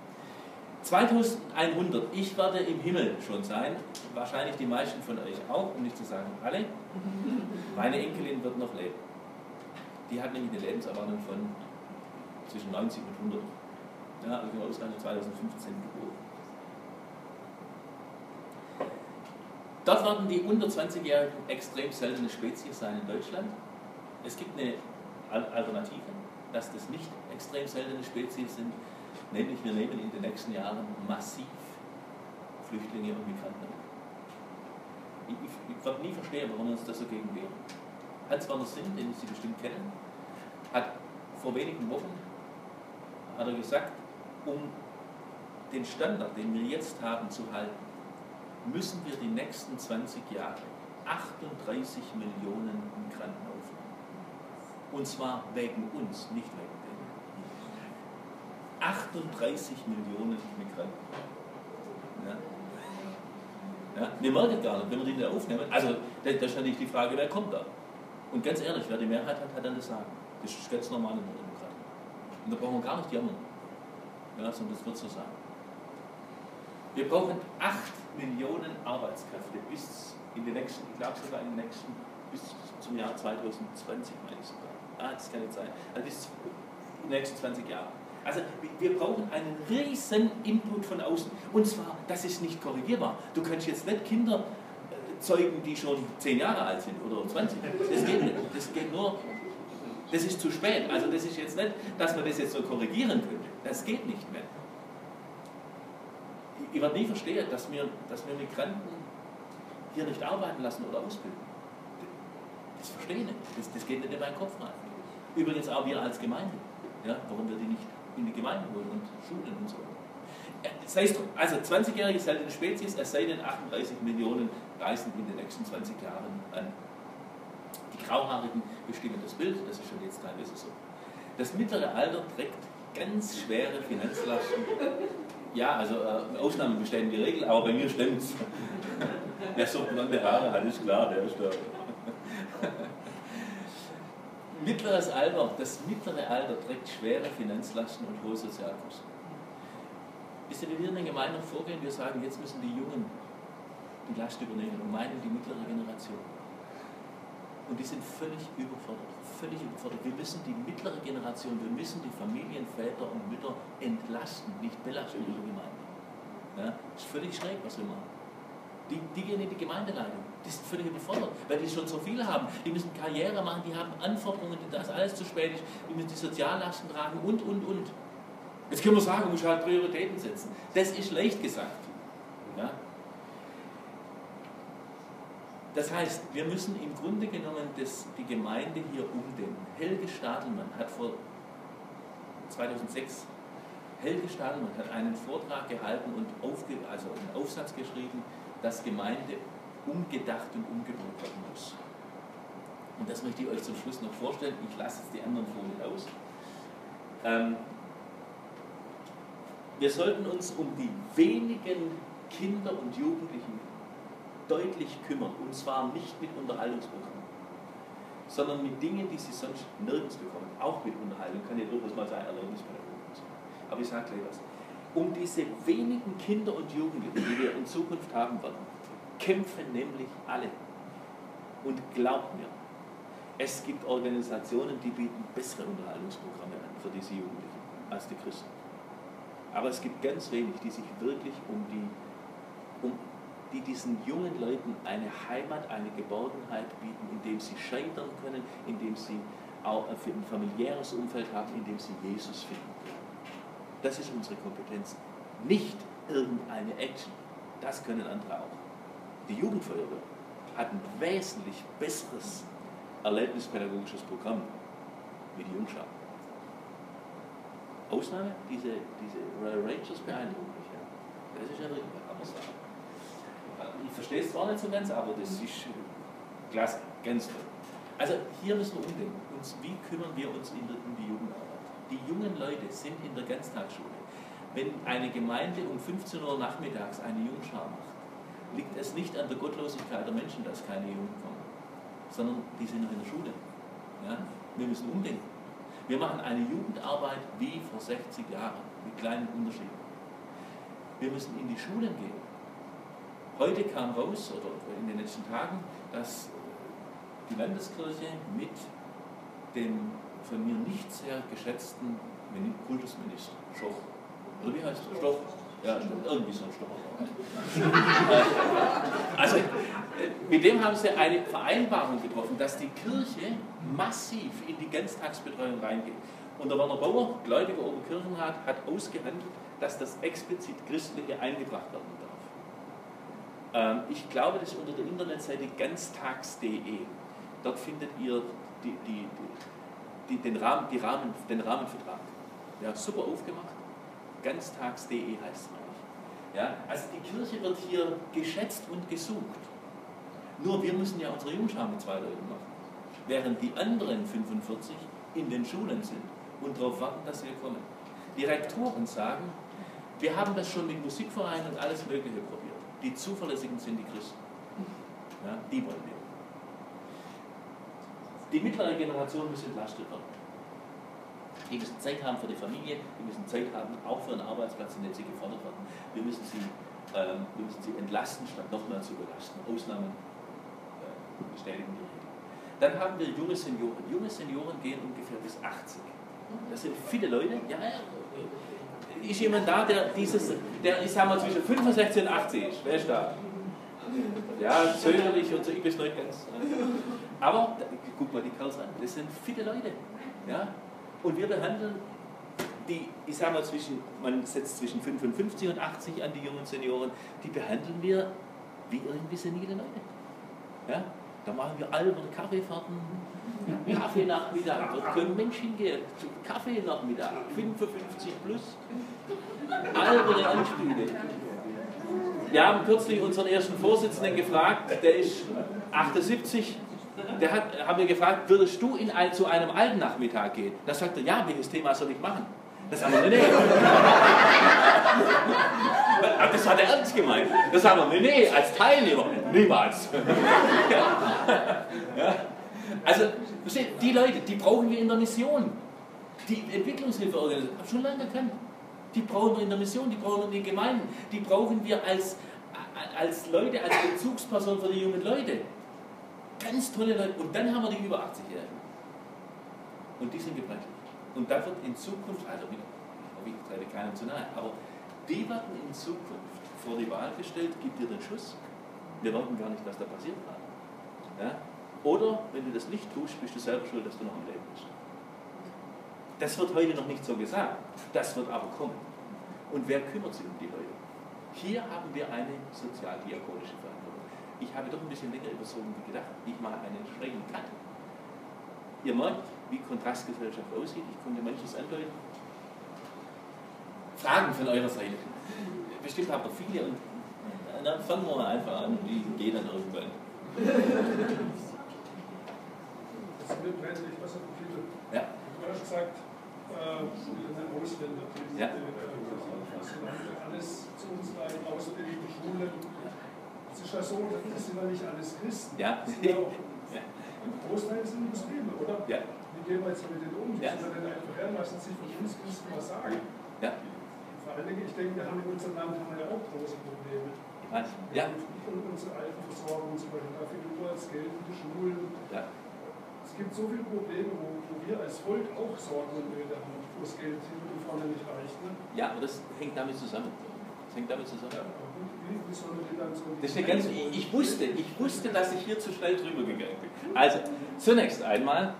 2100, ich werde im Himmel schon sein, wahrscheinlich die meisten von euch auch, um nicht zu sagen alle. Meine Enkelin wird noch leben. Die hat nämlich eine Lebenserwartung von zwischen 90 und 100. Ja, also ausgerechnet 2015 geboren. Dort werden die unter 20-Jährigen extrem seltene Spezies sein in Deutschland. Es gibt eine Alternative, dass das nicht extrem seltene Spezies sind, nämlich wir nehmen in den nächsten Jahren massiv Flüchtlinge und Migranten auf. ich werde nie verstehen, warum wir uns das so gegen wehren. Hans-Werner Sinn, den Sie bestimmt kennen, hat vor wenigen Wochen hat er gesagt, um den Standard, den wir jetzt haben, zu halten, müssen wir die nächsten 20 Jahre 38 Millionen Migranten aufnehmen. Und zwar wegen uns, nicht wegen denen. 38 Millionen Migranten. Ja? Ja? Wir merken gar nicht, wenn wir die nicht aufnehmen. Also, da ist natürlich die Frage, wer kommt da? Und ganz ehrlich, wer die Mehrheit hat, hat dann das Sagen. Das ist ganz normal in der Demokratie. Und da brauchen wir gar nicht jammern. Ja, sondern das wird so sein. Wir brauchen 8 Millionen Arbeitskräfte bis in den nächsten, ich glaube sogar in den nächsten, bis zum Jahr 2020, meine ich sogar. Das kann nicht sein. Also bis in den nächsten 20 Jahren. Also wir brauchen einen riesen Input von außen. Und zwar, das ist nicht korrigierbar. Du kannst jetzt nicht Kinder zeugen, die schon 10 Jahre alt sind oder 20. Das geht nicht. Das geht nur, das ist zu spät. Also das ist jetzt nicht, dass man das jetzt so korrigieren könnte. Das geht nicht mehr. Ich werde nie verstehen, dass wir Migranten hier nicht arbeiten lassen oder ausbilden. Das verstehe ich nicht. Das geht nicht in meinen Kopf rein. Übrigens auch wir als Gemeinde. Ja, warum wir die nicht in die Gemeinde holen und schulen und so. Das heißt, also 20-jährige seltene Spezies, es sei denn 38 Millionen reisen in den nächsten 20 Jahren an. Die Grauhaarigen bestimmen das Bild, das ist schon jetzt teilweise so. Das mittlere Alter trägt ganz schwere Finanzlasten. Ja, also Ausnahmen bestätigen die Regel, aber bei mir stimmt's. Wer so blonde Haare hat, ist klar, der ist da. Mittleres Alter, das mittlere Alter trägt schwere Finanzlasten und hohe Sozialkosten. Wisst ihr, wie wir in den Gemeinden vorgehen? Wir sagen, jetzt müssen die Jungen die Last übernehmen und meinen die mittlere Generation. Und die sind völlig überfordert. Völlig überfordert. Wir müssen die mittlere Generation, wir müssen die Familien, Väter und Mütter entlasten, nicht belasten in der Gemeinde. Ja, das ist völlig schräg, was wir machen. Die gehen in die Gemeindeleitung, die sind völlig überfordert, weil die schon so viel haben. Die müssen Karriere machen, die haben Anforderungen, das alles zu spät ist, die müssen die Soziallasten tragen und. Jetzt können wir sagen, du musst halt Prioritäten setzen. Das ist leicht gesagt. Ja? Das heißt, wir müssen im Grunde genommen die Gemeinde hier umdenken. Helge Stadelmann hat vor 2006 hat einen Vortrag gehalten und einen Aufsatz geschrieben, dass Gemeinde umgedacht und umgebaut werden muss. Und das möchte ich euch zum Schluss noch vorstellen. Ich lasse jetzt die anderen Folien aus. Wir sollten uns um die wenigen Kinder und Jugendlichen deutlich kümmern. Und zwar nicht mit Unterhaltungsprogrammen, sondern mit Dingen, die sie sonst nirgends bekommen. Auch mit Unterhaltung, kann ja durchaus mal sein, Erlebnispädagogik und so. Aber ich sage gleich was. Um diese wenigen Kinder und Jugendlichen, die wir in Zukunft haben werden, kämpfen nämlich alle. Und glaubt mir, es gibt Organisationen, die bieten bessere Unterhaltungsprogramme an für diese Jugendlichen als die Christen. Aber es gibt ganz wenig, die sich wirklich die diesen jungen Leuten eine Heimat, eine Geborgenheit bieten, indem sie scheitern können, indem sie auch ein familiäres Umfeld haben, indem sie Jesus finden können. Das ist unsere Kompetenz. Nicht irgendeine Action. Das können andere auch. Die Jugendfeuerwehr hat ein wesentlich besseres erlebnispädagogisches Programm wie die Jungschar. Ausnahme, diese Royal Rangers beeindrucken mich. Ja. Das ist ja wirklich, kann man sagen. Ich verstehe es zwar nicht so ganz, aber das ist klasse, ganz toll. Also hier müssen wir umdenken. Wie kümmern wir uns um die Jugendarbeit? Die jungen Leute sind in der Ganztagsschule. Wenn eine Gemeinde um 15 Uhr nachmittags eine Jungschar macht, liegt es nicht an der Gottlosigkeit der Menschen, dass keine Jungen kommen, sondern die sind noch in der Schule. Ja? Wir müssen umdenken. Wir machen eine Jugendarbeit wie vor 60 Jahren, mit kleinen Unterschieden. Wir müssen in die Schulen gehen. Heute kam raus, oder in den letzten Tagen, dass die Landeskirche mit dem von mir nicht sehr geschätzten Kultusminister, Schoch, oder wie heißt er? Stoch? Ja, irgendwie so ein Stoch. Also, mit dem haben sie eine Vereinbarung getroffen, dass die Kirche massiv in die Ganztagsbetreuung reingeht. Und der Werner Bauer, gläubiger Oberkirchenrat, hat ausgehandelt, dass das explizit Christliche eingebracht werden darf. Ich glaube, das ist unter der Internetseite ganztags.de. Dort findet ihr den Rahmenvertrag. Ja, super aufgemacht. Ganztags.de heißt es nämlich. Ja, also die Kirche wird hier geschätzt und gesucht. Nur wir müssen ja unsere Jungschar mit 2 Leuten machen. Während die anderen 45 in den Schulen sind und darauf warten, dass wir kommen. Die Rektoren sagen, wir haben das schon mit Musikvereinen und alles Mögliche probiert. Die Zuverlässigen sind die Christen. Ja, die wollen wir. Die mittlere Generation muss entlastet werden. Die müssen Zeit haben für die Familie, die müssen Zeit haben, auch für einen Arbeitsplatz, in dem sie gefordert werden. Wir müssen sie entlasten, statt noch mehr zu belasten. Ausnahmen bestätigen die Regel. Dann haben wir junge Senioren. Junge Senioren gehen ungefähr bis 80. Das sind viele Leute. Ja, ist jemand da, der ich sag mal, zwischen 65 und 80 ist? Wer ist da? Ja, zögerlich und so, ich bin nicht ganz. Aber, guck mal die Kerls an, das sind viele Leute. Ja? Und wir behandeln die, ich sag mal, man setzt zwischen 55 und 80 an die jungen Senioren, die behandeln wir wie irgendwie senile Leute. Ja? Da machen wir alberne Kaffeefahrten, Kaffeenachmittag, dort können Menschen hingehen, Kaffeenachmittag, 55 plus, alberne Anspiele. Wir haben kürzlich unseren ersten Vorsitzenden gefragt, der ist 78, haben wir gefragt, würdest du zu einem alten Nachmittag gehen? Da sagt er, ja, welches Thema soll ich machen? Das haben wir, nee. Das hat er ernst gemeint. Das haben wir, nee, als Teilnehmer, niemals. Ja. Also, versteht, die Leute, die brauchen wir in der Mission. Die Entwicklungshilfeorganisation, habe ich schon lange erkannt. Die brauchen wir in der Mission, die brauchen wir in den Gemeinden, die brauchen wir als Leute, als Bezugsperson für die jungen Leute. Ganz tolle Leute. Und dann haben wir die über 80-Jährigen. Und die sind gebrechlich. Und da wird in Zukunft, also ich trete keinem zu nahe, aber die werden in Zukunft vor die Wahl gestellt, gib dir den Schuss, wir warten gar nicht, was da passiert gerade. Ja? Oder, wenn du das nicht tust, bist du selber schuld, dass du noch am Leben bist. Das wird heute noch nicht so gesagt, das wird aber kommen. Und wer kümmert sich um die Leute? Hier haben wir eine sozialdiakonische Verantwortung. Ich habe doch ein bisschen länger überzogen wie gedacht. Ich mache einen schrägen Cut. Ihr merkt, wie Kontrastgesellschaft aussieht. Ich konnte manches andeuten. Fragen von eurer Seite. Bestimmt habt ihr viele und dann fangen wir mal einfach an. Die gehen dann irgendwann. Das wird letztlich was auf viele. Ja. Du hast gesagt, eine Ausländer, die alles zu uns rein, Ausbildung, Schulen. Es ist ja so, das sind ja nicht alles Christen. Ja. Im Großteil sind Muslime, oder? Ja. Wie gehen wir jetzt mit denen um? Die sind ja dann einfach her, lassen sich von uns Christen was sagen. Ja. Vor allen Dingen, ich denke, wir haben in unserem Land ja auch große Probleme. Ja. Und unsere Altenversorgung zum Beispiel, da fehlt nur das Geld in die Schulen. Ja. Es gibt so viele Probleme, wo wir als Volk auch Sorgen und Nöte haben, wo das Geld hinten und vorne nicht reicht. Ne? Ja, aber das hängt damit zusammen. Das hängt damit zusammen. Ja, wie soll man denn dann so das ist eine ganz, ich wusste, dass ich hier zu schnell drüber gegangen bin. Also, zunächst einmal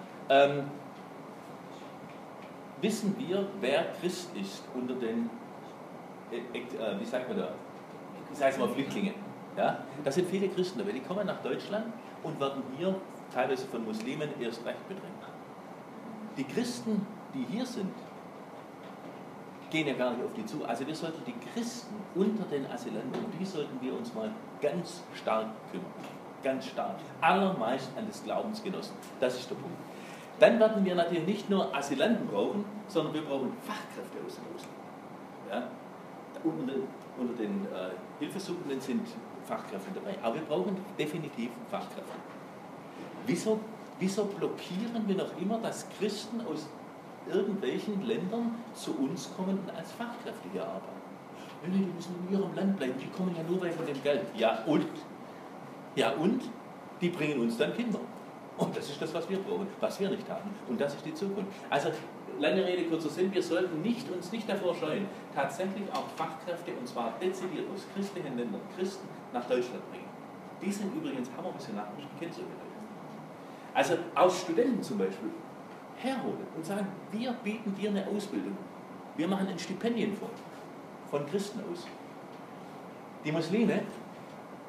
wissen wir, wer Christ ist unter den, wie sagt man da, ich sage es mal Flüchtlinge. Ja? Das sind viele Christen dabei, die kommen nach Deutschland und werden hier teilweise von Muslimen erst recht bedrängt. Die Christen, die hier sind, gehen ja gar nicht auf die zu. Also wir sollten die Christen unter den Asylanten, um die sollten wir uns mal ganz stark kümmern. Ganz stark. Allermeist an des Glaubensgenossen. Das ist der Punkt. Dann werden wir natürlich nicht nur Asylanten brauchen, sondern wir brauchen Fachkräfte aus dem Ausland. Ja? Unter den Hilfesuchenden sind Fachkräfte dabei, aber wir brauchen definitiv Fachkräfte. Wieso blockieren wir noch immer, dass Christen aus irgendwelchen Ländern zu uns kommen und als Fachkräfte hier arbeiten? Nee, die müssen in ihrem Land bleiben, die kommen ja nur wegen dem Geld. Ja und? Ja und? Die bringen uns dann Kinder. Und das ist das, was wir brauchen, was wir nicht haben. Und das ist die Zukunft. Also, lange Rede, kurzer Sinn, wir sollten uns nicht davor scheuen, tatsächlich auch Fachkräfte, und zwar dezidiert aus christlichen Ländern, Christen nach Deutschland bringen. Die sind übrigens hammermäßig nachgeschrieben, kennt ihr Leute. Also aus Studenten zum Beispiel herholen und sagen, wir bieten dir eine Ausbildung. Wir machen ein Stipendienfonds von Christen aus. Die Muslime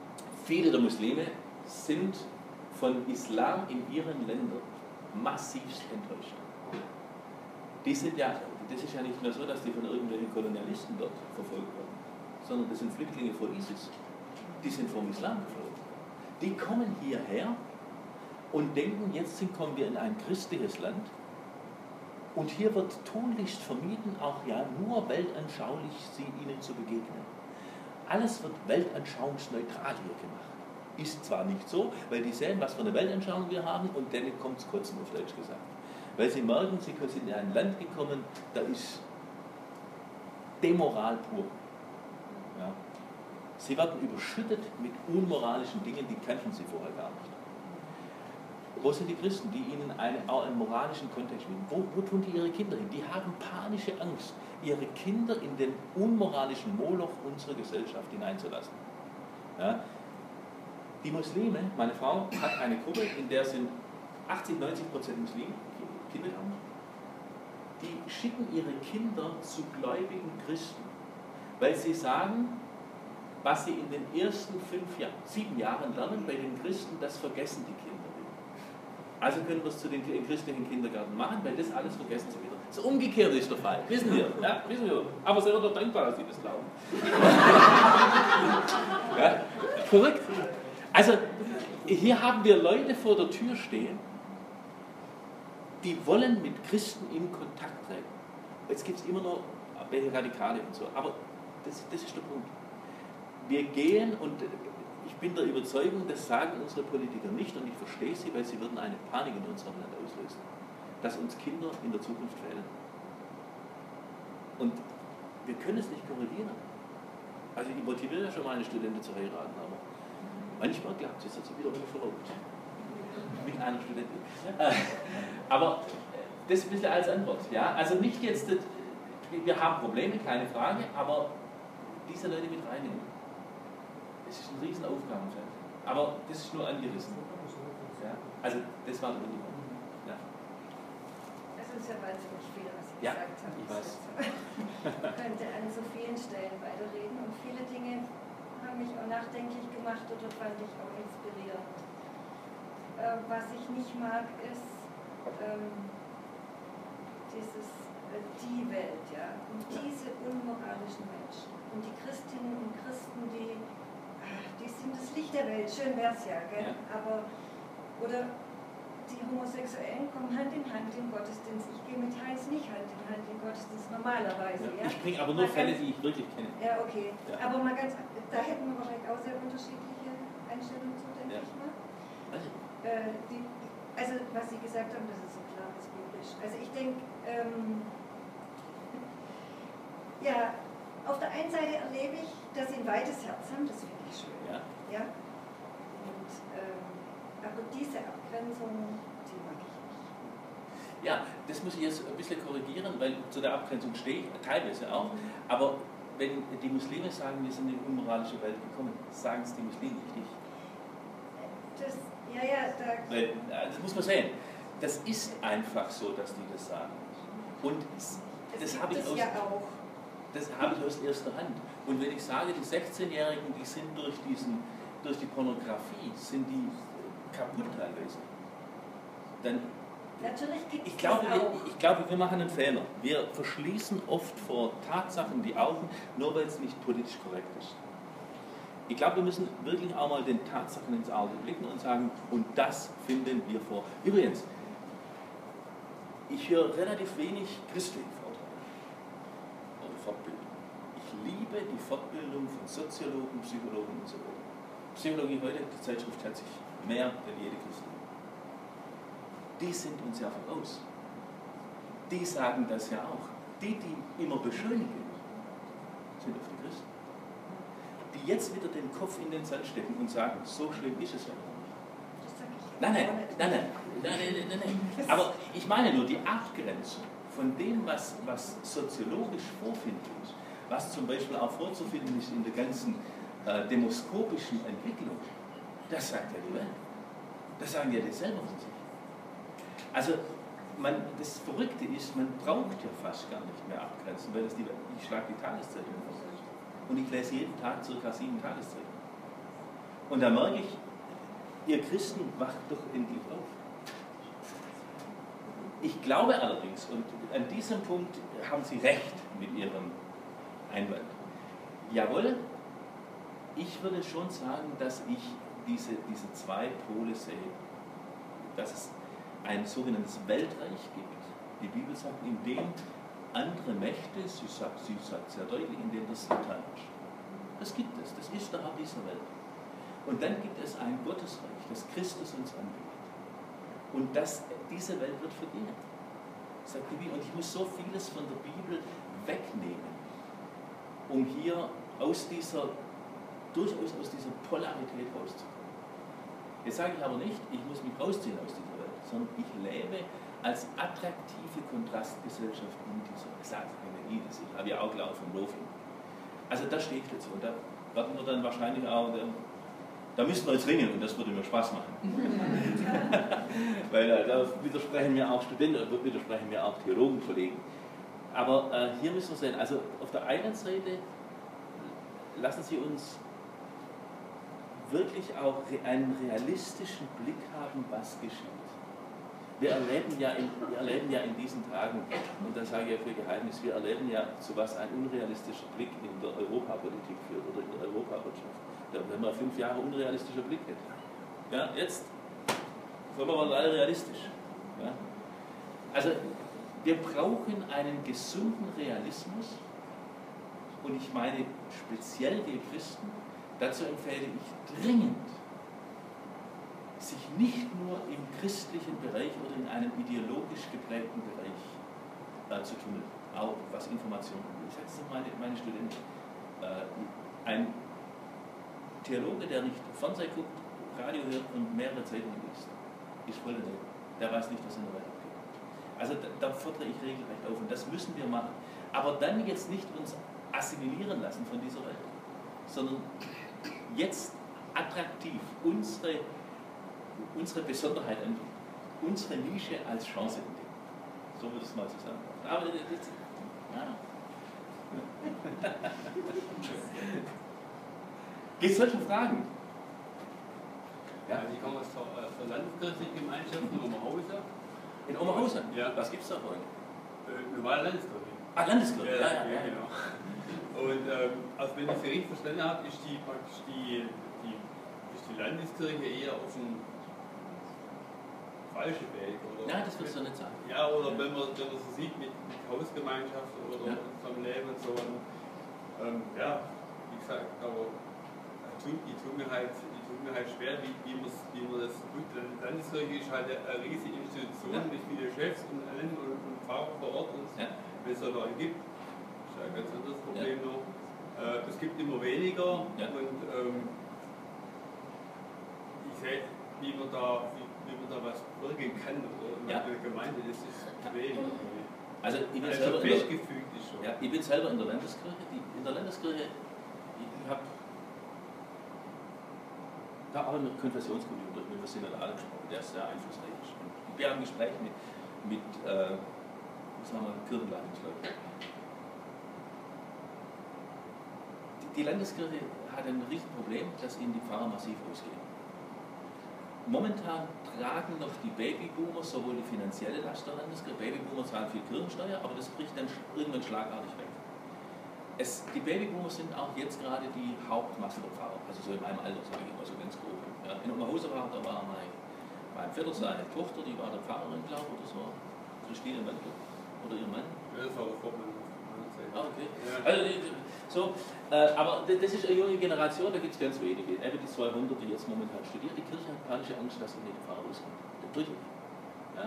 Viele der Muslime sind von Islam in ihren Ländern massivst enttäuscht. Die sind ja, das ist ja nicht mehr so, dass die von irgendwelchen Kolonialisten dort verfolgt werden, sondern das sind Flüchtlinge vor ISIS. Die sind vom Islam geflohen. Die kommen hierher und denken, jetzt kommen wir in ein christliches Land und hier wird tunlichst vermieden, auch ja nur weltanschaulich ihnen zu begegnen. Alles wird weltanschauungsneutral hier gemacht. Ist zwar nicht so, weil die sehen, was für eine Weltanschauung wir haben und denen kommt es kotzen, auf Deutsch gesagt. Weil sie merken, sie sind in ein Land gekommen, da ist Demoral pur. Ja. Sie werden überschüttet mit unmoralischen Dingen, die kannten sie vorher gar nicht. Wo sind die Christen, die ihnen auch einen moralischen Kontext geben? Wo tun die ihre Kinder hin? Die haben panische Angst, ihre Kinder in den unmoralischen Moloch unserer Gesellschaft hineinzulassen. Ja? Die Muslime, meine Frau hat eine Gruppe, in der sind 80-90% Muslime, Kinder haben. Die schicken ihre Kinder zu gläubigen Christen, weil sie sagen, was sie in den ersten 7 Jahren lernen bei den Christen, das vergessen die Kinder wieder. Also können wir es zu den christlichen Kindergärten machen, weil das alles vergessen sie wieder. Das Umgekehrte ist der Fall, wissen wir. Ja, wissen wir. Aber sind wir doch dankbar, dass sie das glauben. Ja, verrückt. Also, hier haben wir Leute vor der Tür stehen, die wollen mit Christen in Kontakt treten. Jetzt gibt es immer noch welche Radikale und so, aber das ist der Punkt. Wir gehen, und ich bin der Überzeugung, das sagen unsere Politiker nicht, und ich verstehe sie, weil sie würden eine Panik in unserem Land auslösen, dass uns Kinder in der Zukunft fehlen. Und wir können es nicht korrigieren. Also ich motiviere ja schon mal eine Studentin zu heiraten, aber manchmal klappt es, jetzt hat sie wieder verlobt. Mit einer Studentin. Aber das ist ein bisschen als Antwort. Ja? Also nicht jetzt, wir haben Probleme, keine Frage, aber diese Leute mit reinnehmen. Das ist ein riesen Aufgabenfeld. Aber das ist nur angerissen. Ja? Also das war der Grund. Ja. Das ist ja wahnsinnig viel, was Sie Ja, gesagt haben. ich weiß. Ich könnte an so vielen Stellen weiterreden und viele Dinge haben mich auch nachdenklich gemacht oder fand ich auch inspirierend. Was ich nicht mag, ist die Welt, ja. Und diese unmoralischen Menschen. Und die Christinnen und Christen, die sind das Licht der Welt, schön wär's ja, gell? Ja. Aber, oder die Homosexuellen kommen Hand in Hand im Gottesdienst. Ich gehe mit Heinz nicht Hand in Hand im Gottesdienst, normalerweise, ja. Ich bringe aber nur Fälle, die ich wirklich kenne. Ja, okay. Ja. Aber mal ganz, da hätten wir wahrscheinlich auch sehr unterschiedliche Einstellungen zu, denke ich mal. Also, was Sie gesagt haben, das ist so klar, das ist biblisch. Also ich denke, ja, auf der einen Seite erlebe ich, dass sie ein weites Herz haben, das finde ich schön. Ja. Ja? Und, aber diese Abgrenzung, die mag ich nicht. Ja, das muss ich jetzt ein bisschen korrigieren, weil zu der Abgrenzung stehe ich, teilweise auch. Aber wenn die Muslime sagen, wir sind in die unmoralische Welt gekommen, sagen es die Muslime nicht. Das muss man sehen. Das ist einfach so, dass die das sagen. Und das habe ich aus erster Hand. Und wenn ich sage, die 16-Jährigen, die sind durch die Pornografie, sind die kaputt teilweise, dann ich glaube, wir machen einen Fehler. Wir verschließen oft vor Tatsachen die Augen, nur weil es nicht politisch korrekt ist. Ich glaube, wir müssen wirklich auch mal den Tatsachen ins Auge blicken und sagen, und das finden wir vor. Übrigens, ich höre relativ wenig christliche Vorträge oder Fortbildung. Ich liebe die Fortbildung von Soziologen, Psychologen und so weiter. Psychologie heute, die Zeitschrift hat sich mehr denn jede Christin. Die sind uns ja voraus. Die sagen das ja auch. Die immer beschönigen, sind oft die Christen. Die jetzt wieder den Kopf in den Sand stecken und sagen, so schlimm ist es ja nicht. Nein. Aber ich meine nur die Abgrenzung von dem, was soziologisch vorfindlich ist, was zum Beispiel auch vorzufinden ist in der ganzen demoskopischen Entwicklung, das sagt ja die Welt. Das sagen ja die selber von sich. Also das Verrückte ist, man braucht ja fast gar nicht mehr abgrenzen, weil ich schlage die Tageszeitung vor. Und ich lese jeden Tag ca. 7 Tageszeitungen. Und da merke ich, ihr Christen wacht doch endlich auf. Ich glaube allerdings, und an diesem Punkt haben Sie recht mit Ihrem Einwand. Jawohl, ich würde schon sagen, dass ich diese zwei Pole sehe. Dass es ein sogenanntes Weltreich gibt. Die Bibel sagt, in dem andere Mächte, sie sagt sehr deutlich, in dem das Satan ist. Das gibt es, das ist der Herr dieser Welt. Und dann gibt es ein Gottesreich, das Christus uns anbietet. Und diese Welt wird vergehen, sagt die Bibel. Und ich muss so vieles von der Bibel wegnehmen, um hier durchaus aus dieser Polarität rauszukommen. Jetzt sage ich aber nicht, ich muss mich rausziehen aus dieser Welt, sondern ich lebe als attraktive Kontrastgesellschaft in dieser Welt. Ich habe ja auch Glauben vom Lofing. Also da stehe ich dazu. Und da werden wir dann wahrscheinlich auch, da müssten wir jetzt ringen und das würde mir Spaß machen. Weil da widersprechen mir auch Studenten, widersprechen mir auch Theologenkollegen. Aber hier müssen wir sehen, also auf der einen Seite lassen Sie uns wirklich auch einen realistischen Blick haben, was geschieht. Wir erleben ja in diesen Tagen, und das sage ich ja für Geheimnis, wir erleben ja, zu was ein unrealistischer Blick in der Europapolitik führt oder in der Europawirtschaft. Wenn man 5 Jahre unrealistischer Blick hätte. Ja, jetzt sind wir mal alle realistisch. Ja? Also wir brauchen einen gesunden Realismus, und ich meine speziell die Christen, dazu empfehle ich dringend, sich nicht nur im christlichen Bereich oder in einem ideologisch geprägten Bereich zu tun, auch was Informationen angeht. Ich sage es meine Studenten, ein Theologe, der nicht Fernsehen guckt, Radio hört und mehrere Zeitungen liest, ist voll daneben. Der weiß nicht, was in der Welt abgeht. Also da fordere ich regelrecht auf, und das müssen wir machen. Aber dann jetzt nicht uns assimilieren lassen von dieser Welt, sondern jetzt attraktiv unsere Besonderheit entdecken, unsere Nische als Chance entdecken. So würde ich es mal zusammenfassen. Aber Gibt es solche Fragen? Ja, ich komme aus der landeskirchlichen Gemeinschaft in Oberhausen. In Oberhausen? Ja. Was gibt es da vorhin? Normale Landeskirche. Ah, Landeskirche, ja. Genau. Und also wenn ich es richtig verstanden habe, ist die Landeskirche eher auf dem falschen Weg. Oder? Nein, das würdest du nicht sagen. Ja, oder wenn man so sieht mit Hausgemeinschaft oder vom Leben und so. Ja, wie gesagt, aber die tun mir halt schwer, wie man das gut. Die Landeskirche ist halt eine riesige Institution mit vielen Chefs und Pfarrer vor Ort. Und wenn es da Leute gibt, ist ja ein ganz anderes Problem noch. Es gibt immer weniger und ich sehe, wie man da was wirken kann oder in der Gemeinde, das ist wenig. Also ich bin selber in der Landeskirche. In der Landeskirche, ich habe da auch eine Konfessionskultur durch mit dem Synodal gesprochen, der sehr einflussreich ist. Und wir haben ein Gespräch mit Kirchenleitungsleuten. Die Landeskirche hat ein Riesenproblem, dass ihnen die Pfarrer massiv ausgehen. Momentan tragen noch die Babyboomer sowohl die finanzielle Last der Landeskirche, Babyboomer zahlen viel Kirchensteuer, aber das bricht dann irgendwann schlagartig weg. Die Babyboomer sind auch jetzt gerade die Hauptmasse der Pfarrer, also so in meinem Alter, sage ich mal so ganz grob. Ja, in Oberhausen da war mein Vater, seine Tochter, die war der Pfarrerin, glaube ich, oder so, Christine Wendler, oder ihr Mann. Ja, das war der Vormann. Ah, okay. Ja. Also, aber das ist eine junge Generation, da gibt es ganz wenige. Eben die 200, die jetzt momentan studieren. Die Kirche hat panische Angst, dass ihnen die Pfarrer rauskommt. Wirklich. Ja.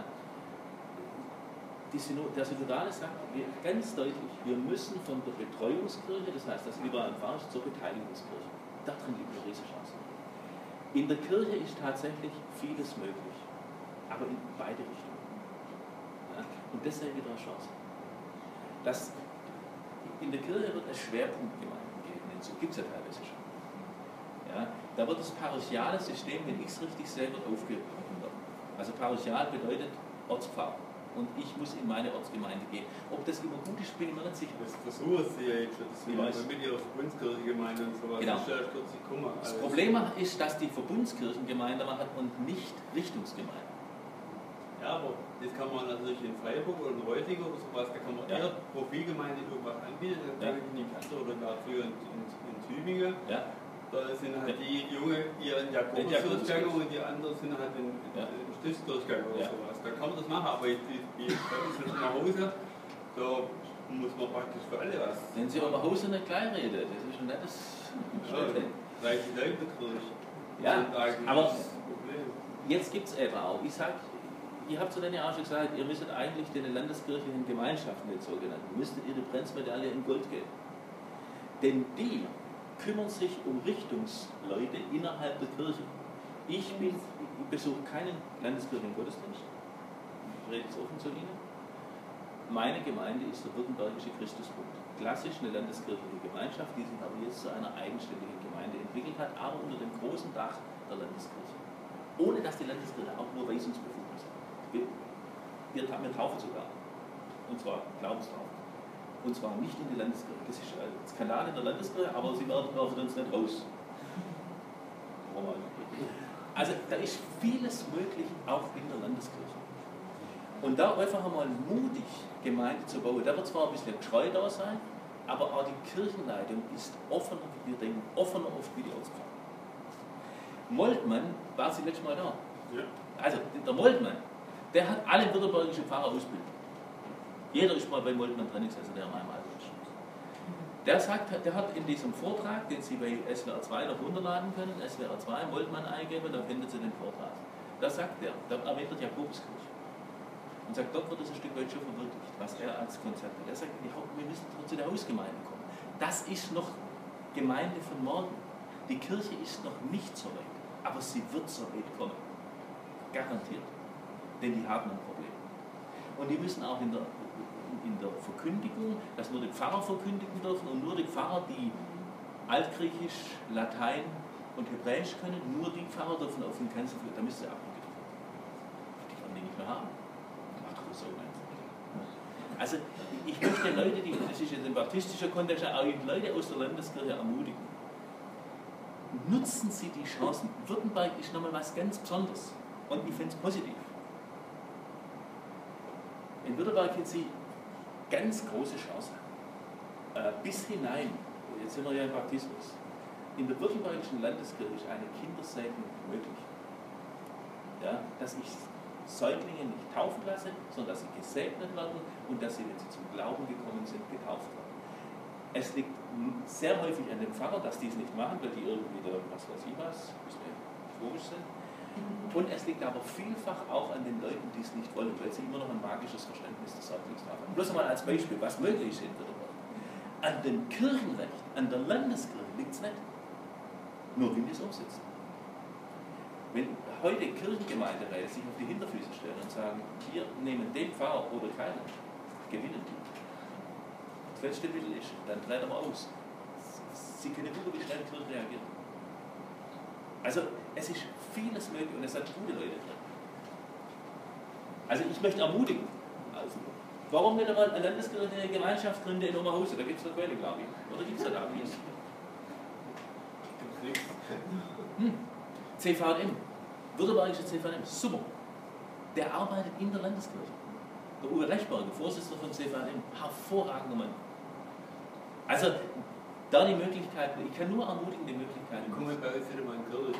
Der Synodale sagt ganz deutlich, wir müssen von der Betreuungskirche, das heißt, dass überall ein Pfarrer ist, zur Beteiligungskirche. Darin liegt eine riesige Chance. In der Kirche ist tatsächlich vieles möglich, aber in beide Richtungen. Ja. Und das ist wieder eine Chance. In der Kirche wird es Schwerpunktgemeinden geben, so gibt es ja teilweise schon. Ja, da wird das parochiale System, wenn ich es richtig sehe, wird aufgebrochen werden. Also parochial bedeutet Ortspfarrer. und ich muss in meine Ortsgemeinde gehen. Ob das immer gut ist, bin ich mir nicht sicher. Das versuchen Sie ja jetzt schon, das mit Ihrer Verbundskirchengemeinde und sowas. Genau. Das ist ja kürzlich gekommen. Das Problem ist, dass die Verbundskirchengemeinde man hat und nicht Richtungsgemeinde. Ja, aber das kann man natürlich in Freiburg oder in Reutlingen oder sowas, da kann man eher Profilgemeinde irgendwas anbieten. Da denke ich nicht ganz, oder gerade früher in Tübingen. Ja. Da sind halt die Jungen ihren Jakobusdurchgang und die anderen sind halt in Stiftsdurchgang oder sowas. Da kann man das machen, aber bei uns in Oberhausen, da muss man praktisch für alle was. Wenn Sie Oberhausen nicht klein reden, das ist schon nettes Städtchen. Gleich die Leibekirche. Ja, aber jetzt gibt es etwa auch. Ich sage, ihr habt zu denen ja auch schon gesagt, ihr müsstet eigentlich den landeskirchlichen Gemeinschaften, den sogenannten, müsstet ihr die Prinzmedaille in Gold geben. Denn die kümmern sich um Richtungsleute innerhalb der Kirche. Ich besuche keinen landeskirchlichen Gottesdienst. Ich rede jetzt offen zu Ihnen. Meine Gemeinde ist der Württembergische Christuspunkt. Klassisch eine landeskirchliche Gemeinschaft, die sich aber jetzt zu einer eigenständigen Gemeinde entwickelt hat, aber unter dem großen Dach der Landeskirche. Ohne dass die Landeskirche auch nur Weisungsbefugnis hat. Wir taufen sogar. Und zwar Glaubenstaufe. Und zwar nicht in die Landeskirche. Das ist ein Skandal in der Landeskirche, aber sie werfen uns nicht raus. Also da ist vieles möglich, auch in der Landeskirche. Und da einfach einmal mutig Gemeinde zu bauen. Da wird zwar ein bisschen Geschrei da sein, aber auch die Kirchenleitung ist offener, wie wir denken, offener oft wie die Ortspfarrer. Moltmann war sie letztes Mal da. Ja. Also der Moltmann, der hat alle württembergischen Pfarrer ausgebildet. Jeder ist mal bei Moltmann drin, also der in meinem Alter ist. Der hat in diesem Vortrag, den Sie bei SWR 2 noch runterladen können, SWR 2 Moltmann eingeben, dann findet Sie den Vortrag. Da sagt er, da erwähnt er die Jakobuskirche. Und sagt, dort wird es ein Stück weit schon verwirklicht, was er als Konzept hat. Er sagt, wir müssen zu der Hausgemeinde kommen. Das ist noch Gemeinde von morgen. Die Kirche ist noch nicht so weit, aber sie wird so weit kommen. Garantiert. Denn die haben ein Problem. Und die müssen auch in der Verkündigung, dass nur die Pfarrer verkündigen dürfen und nur die Pfarrer, die Altgriechisch, Latein und Hebräisch können, nur die Pfarrer dürfen auf den Kanzel, da müsste abgegeben werden. Die können die nicht mehr haben. So also ich möchte Leute, das ist jetzt im baptistischen Kontext, auch die Leute aus der Landeskirche ermutigen. Nutzen Sie die Chancen. Württemberg ist nochmal was ganz Besonderes. Und ich finde es positiv. In Württemberg haben Sie ganz große Chancen. Bis hinein, jetzt sind wir ja im Baptismus, in der württembergischen Landeskirche ist eine Kindersegnung möglich. Ja, dass ich Säuglinge nicht taufen lasse, sondern dass sie gesegnet werden und dass sie, wenn sie zum Glauben gekommen sind, getauft werden. Es liegt sehr häufig an den Pfarrern, dass die es nicht machen, weil die irgendwie da, was weiß ich was, ein bisschen komisch sind. Und es liegt aber vielfach auch an den Leuten, die es nicht wollen, weil sie immer noch ein magisches Verständnis des Säuglingstaufes haben. Bloß einmal als Beispiel, was möglich ist in Württemberg. An dem Kirchenrecht, an der Landeskirche liegt es nicht. Nur wie wir es umsetzen. Wenn heute Kirchengemeinderäte sich auf die Hinterfüße stellen und sagen, wir nehmen den Pfarrer oder keinen, gewinnen die. Das letzte Mittel ist, dann treten wir aus. Sie können gucken, wie schnell die Kirche reagiert. Also es ist vieles möglich und es hat gute Leute drin. Also ich möchte ermutigen, also, warum nicht einmal eine landeskirchliche Gemeinschaft gründen in Oberhausen? Da gibt es doch keine, glaube ich. Oder gibt es da nichts? CVM, württembergische CVM, super. Der arbeitet in der Landeskirche. Der Uwe Lechberger, Vorsitzender von CVM, hervorragender Mann. Also, da die Möglichkeit, ich kann nur ermutigen, die Möglichkeit. Kommen wir bei uns wieder mal in Kirche.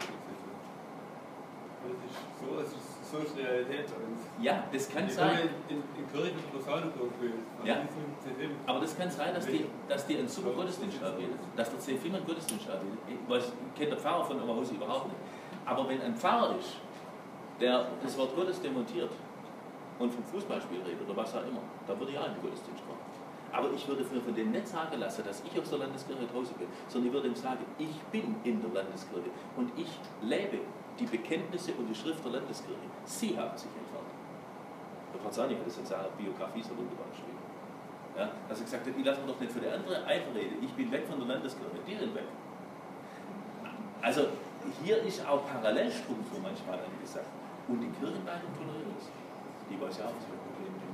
Das ist so ist Realität bei uns. Ja, das kann sein. In Kirche mit Posaunenchor spielen. Ja. Aber das kann sein, dass die einen super Gottesdienst anbieten. Dass der C4 einen Gottesdienst anbietet. Ich kenne den Pfarrer von Oberhausen überhaupt nicht. Aber wenn ein Pfarrer ist, der das Wort Gottes demontiert und vom Fußballspiel redet oder was auch immer, dann würde ich auch in den Gottesdienst kommen. Aber ich würde von denen nicht sagen lassen, dass ich aus der Landeskirche draußen bin, sondern ich würde ihm sagen, ich bin in der Landeskirche und ich lebe die Bekenntnisse und die Schrift der Landeskirche. Sie haben sich entfernt. Der Parzani hat das in seiner Biografie so wunderbar geschrieben. Ja, dass er gesagt hat, ich lasse mir doch nicht für die andere einreden, ich bin weg von der Landeskirche, die sind weg. Also hier ist auch Parallelstruktur manchmal angesagt. Und die Kirchenleitung toleriert es. Die weiß ja auch, was für Probleme die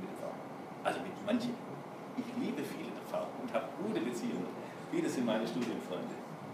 manche. Ich liebe viele davon und habe gute Beziehungen. Viele sind meine Studienfreunde.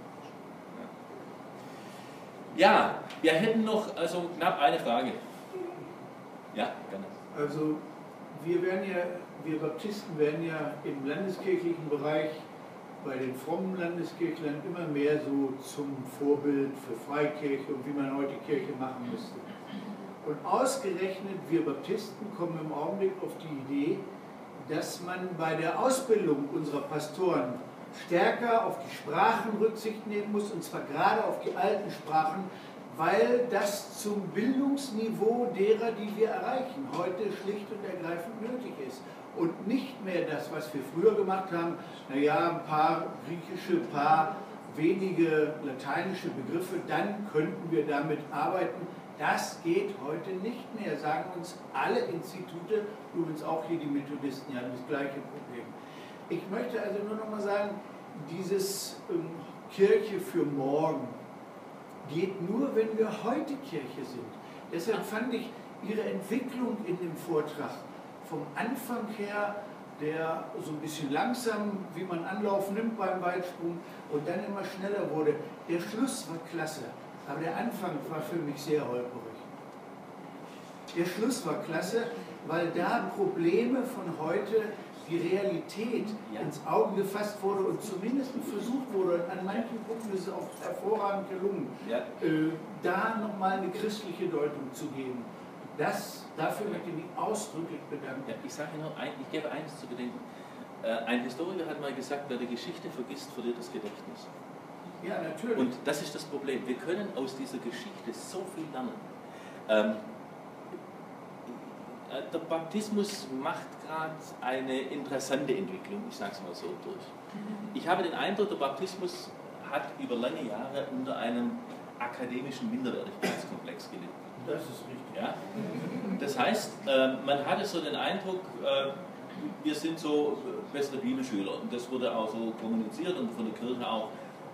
Ja, wir hätten noch also knapp eine Frage. Ja, gerne. Also wir Baptisten werden ja im landeskirchlichen Bereich bei den frommen Landeskirchlern immer mehr so zum Vorbild für Freikirche und wie man heute Kirche machen müsste. Und ausgerechnet wir Baptisten kommen im Augenblick auf die Idee, dass man bei der Ausbildung unserer Pastoren stärker auf die Sprachen Rücksicht nehmen muss, und zwar gerade auf die alten Sprachen, weil das zum Bildungsniveau derer, die wir erreichen, heute schlicht und ergreifend nötig ist. Und nicht mehr das, was wir früher gemacht haben, naja, ein paar griechische, ein paar wenige lateinische Begriffe, dann könnten wir damit arbeiten. Das geht heute nicht mehr, sagen uns alle Institute, übrigens auch hier die Methodisten, ja, das gleiche Problem. Ich möchte also nur noch mal sagen, dieses Kirche für morgen geht nur, wenn wir heute Kirche sind. Deshalb fand ich Ihre Entwicklung in dem Vortrag vom Anfang her, der so ein bisschen langsam, wie man Anlauf nimmt beim Weitsprung und dann immer schneller wurde. Der Schluss war klasse, aber der Anfang war für mich sehr holperig. Der Schluss war klasse, weil da Probleme von heute, die Realität ins Auge gefasst wurde und zumindest versucht wurde, an manchen Punkten ist es auch hervorragend gelungen, da nochmal eine christliche Deutung zu geben. Dafür möchte ich mich ausdrücklich bedanken. Ja, ich gebe eines zu bedenken. Ein Historiker hat mal gesagt, wer die Geschichte vergisst, verliert das Gedächtnis. Ja, natürlich. Und das ist das Problem. Wir können aus dieser Geschichte so viel lernen. Der Baptismus macht gerade eine interessante Entwicklung, ich sage es mal so durch. Ich habe den Eindruck, der Baptismus hat über lange Jahre unter einem akademischen Minderwertigkeitskomplex gelitten. Das ist richtig. Ja? Das heißt, man hatte so den Eindruck, wir sind so bessere Bibelschüler, und das wurde auch so kommuniziert und von der Kirche auch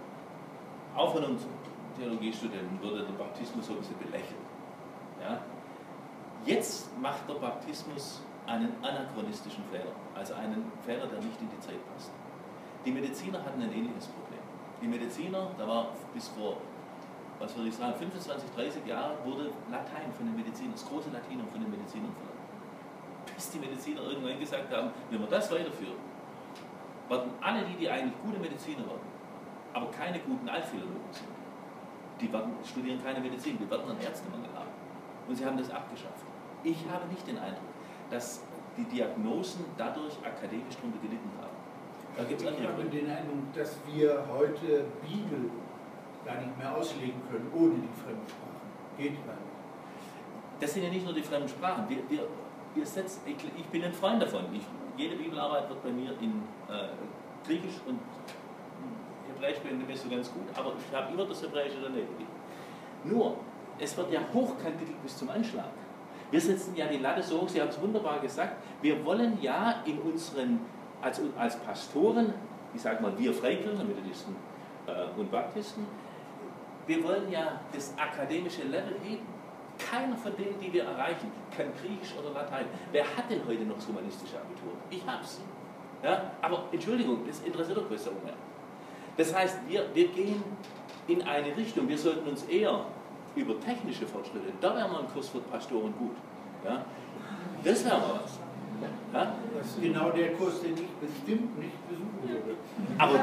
von uns Theologiestudenten wurde der Baptismus so ein bisschen belächelt. Ja? Jetzt macht der Baptismus einen anachronistischen Fehler, also einen Fehler, der nicht in die Zeit passt. Die Mediziner hatten ein ähnliches Problem. Die Mediziner, da war bis vor, was würde ich sagen, 25, 30 Jahren wurde Latein von den Medizinern, das große Latinum von den Medizinern verlangt. Bis die Mediziner irgendwann gesagt haben, wenn wir das weiterführen, werden alle die eigentlich gute Mediziner werden, aber keine guten Altphilologen sind, die studieren keine Medizin, die werden einen Ärztemangel haben. Und sie haben das abgeschafft. Ich habe nicht den Eindruck, dass die Diagnosen dadurch akademisch darunter gelitten haben. Da gibt's ich habe den Eindruck, dass wir heute Bibel gar nicht mehr auslegen können ohne die Fremdsprachen. Geht gar nicht. Das sind ja nicht nur die fremden Sprachen. Ich bin ein Freund davon. Jede Bibelarbeit wird bei mir in Griechisch und Hebräisch bin ich so ganz gut, aber ich habe immer das Hebräische daneben. Nur, es wird ja hochkantitelt bis zum Anschlag. Wir setzen ja die Latte so hoch, Sie haben es wunderbar gesagt, wir wollen ja in unseren, als Pastoren, ich sage mal wir Freikirchen, Methodisten und Baptisten, wir wollen ja das akademische Level heben. Keiner von denen, die wir erreichen, kann Griechisch oder Latein. Wer hat denn heute noch das humanistische Abitur? Ich hab's. Ja? Aber Entschuldigung, das interessiert doch größer mehr. Das heißt, wir gehen in eine Richtung, wir sollten uns eher über technische Fortschritte, da wäre mal ein Kurs für Pastoren gut. Ja? Das wäre mal was. Ja? Das ist genau der Kurs, den ich bestimmt nicht besuchen würde. Aber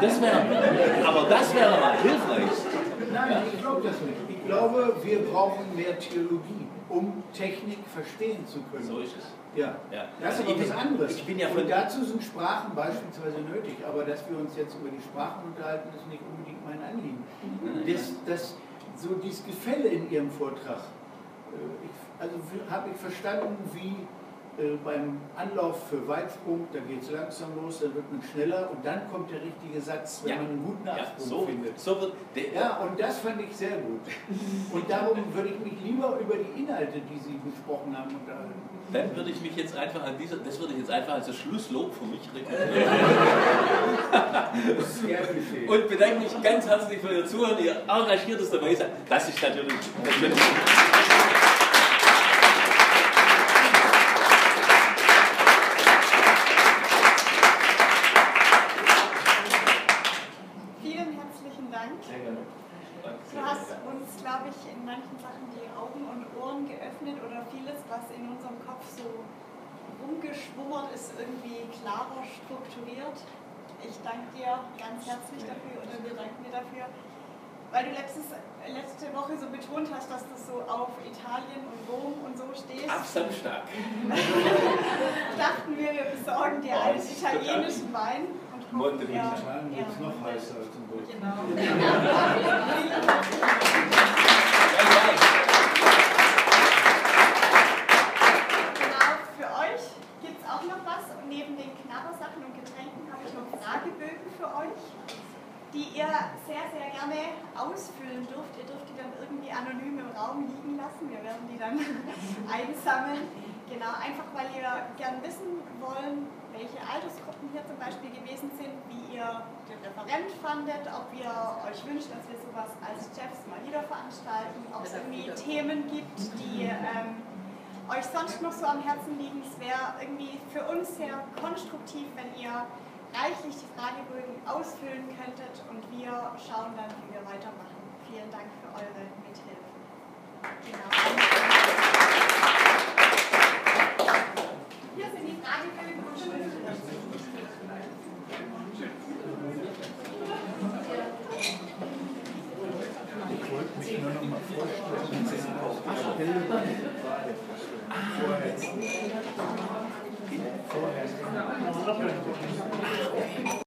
das wäre mal hilfreich. Nein, ich glaube das nicht. Ich glaube, wir brauchen mehr Theologie, um Technik verstehen zu können. So ist es. Ja. Das ist aber was anderes. Und dazu sind Sprachen beispielsweise nötig, aber dass wir uns jetzt über die Sprachen unterhalten, ist nicht unbedingt mein Anliegen. So dieses Gefälle in Ihrem Vortrag, habe ich verstanden, wie beim Anlauf für Weitsprung, da geht es langsam los, dann wird man schneller und dann kommt der richtige Satz, wenn man einen guten Absprung findet. Und das fand ich sehr gut. Und darum würde ich mich lieber über die Inhalte, die Sie besprochen haben, unterhalten. Dann würde ich mich jetzt einfach das würde ich jetzt einfach als Schlusslob für mich reklamieren. Und bedanke mich ganz herzlich für Ihr Zuhören, Ihr engagiertes Dabeisein. Das ist natürlich. Kopf so rumgeschwummert, ist irgendwie klarer strukturiert. Ich danke dir ganz herzlich dafür oder wir danken dir dafür, weil du letzte Woche so betont hast, dass du so auf Italien und Rom und so stehst. Ab Samstag. Dachten wir besorgen dir einen italienischen Wein und hoffen, In Italien wird es noch heißer als in Rom. Genau. Genau, für euch gibt es auch noch was. Und neben den Knabbersachen und Getränken habe ich noch Fragebögen für euch, die ihr sehr, sehr gerne ausfüllen dürft. Ihr dürft die dann irgendwie anonym im Raum liegen lassen. Wir werden die dann einsammeln. Genau, einfach weil wir gern wissen wollen, welche Altersgruppen hier zum Beispiel gewesen sind, wie ihr den Referent fandet, ob ihr euch wünscht, dass wir sowas als Chefs mal wieder veranstalten, ob es irgendwie Themen gibt, die euch sonst noch so am Herzen liegen. Es wäre irgendwie für uns sehr konstruktiv, wenn ihr reichlich die Fragebögen ausfüllen könntet und wir schauen dann, wie wir weitermachen. Vielen Dank für eure Mithilfe. Genau. Hier sind die Fragebögen und Ich wollte mich nur noch mal vorstellen. Vorher.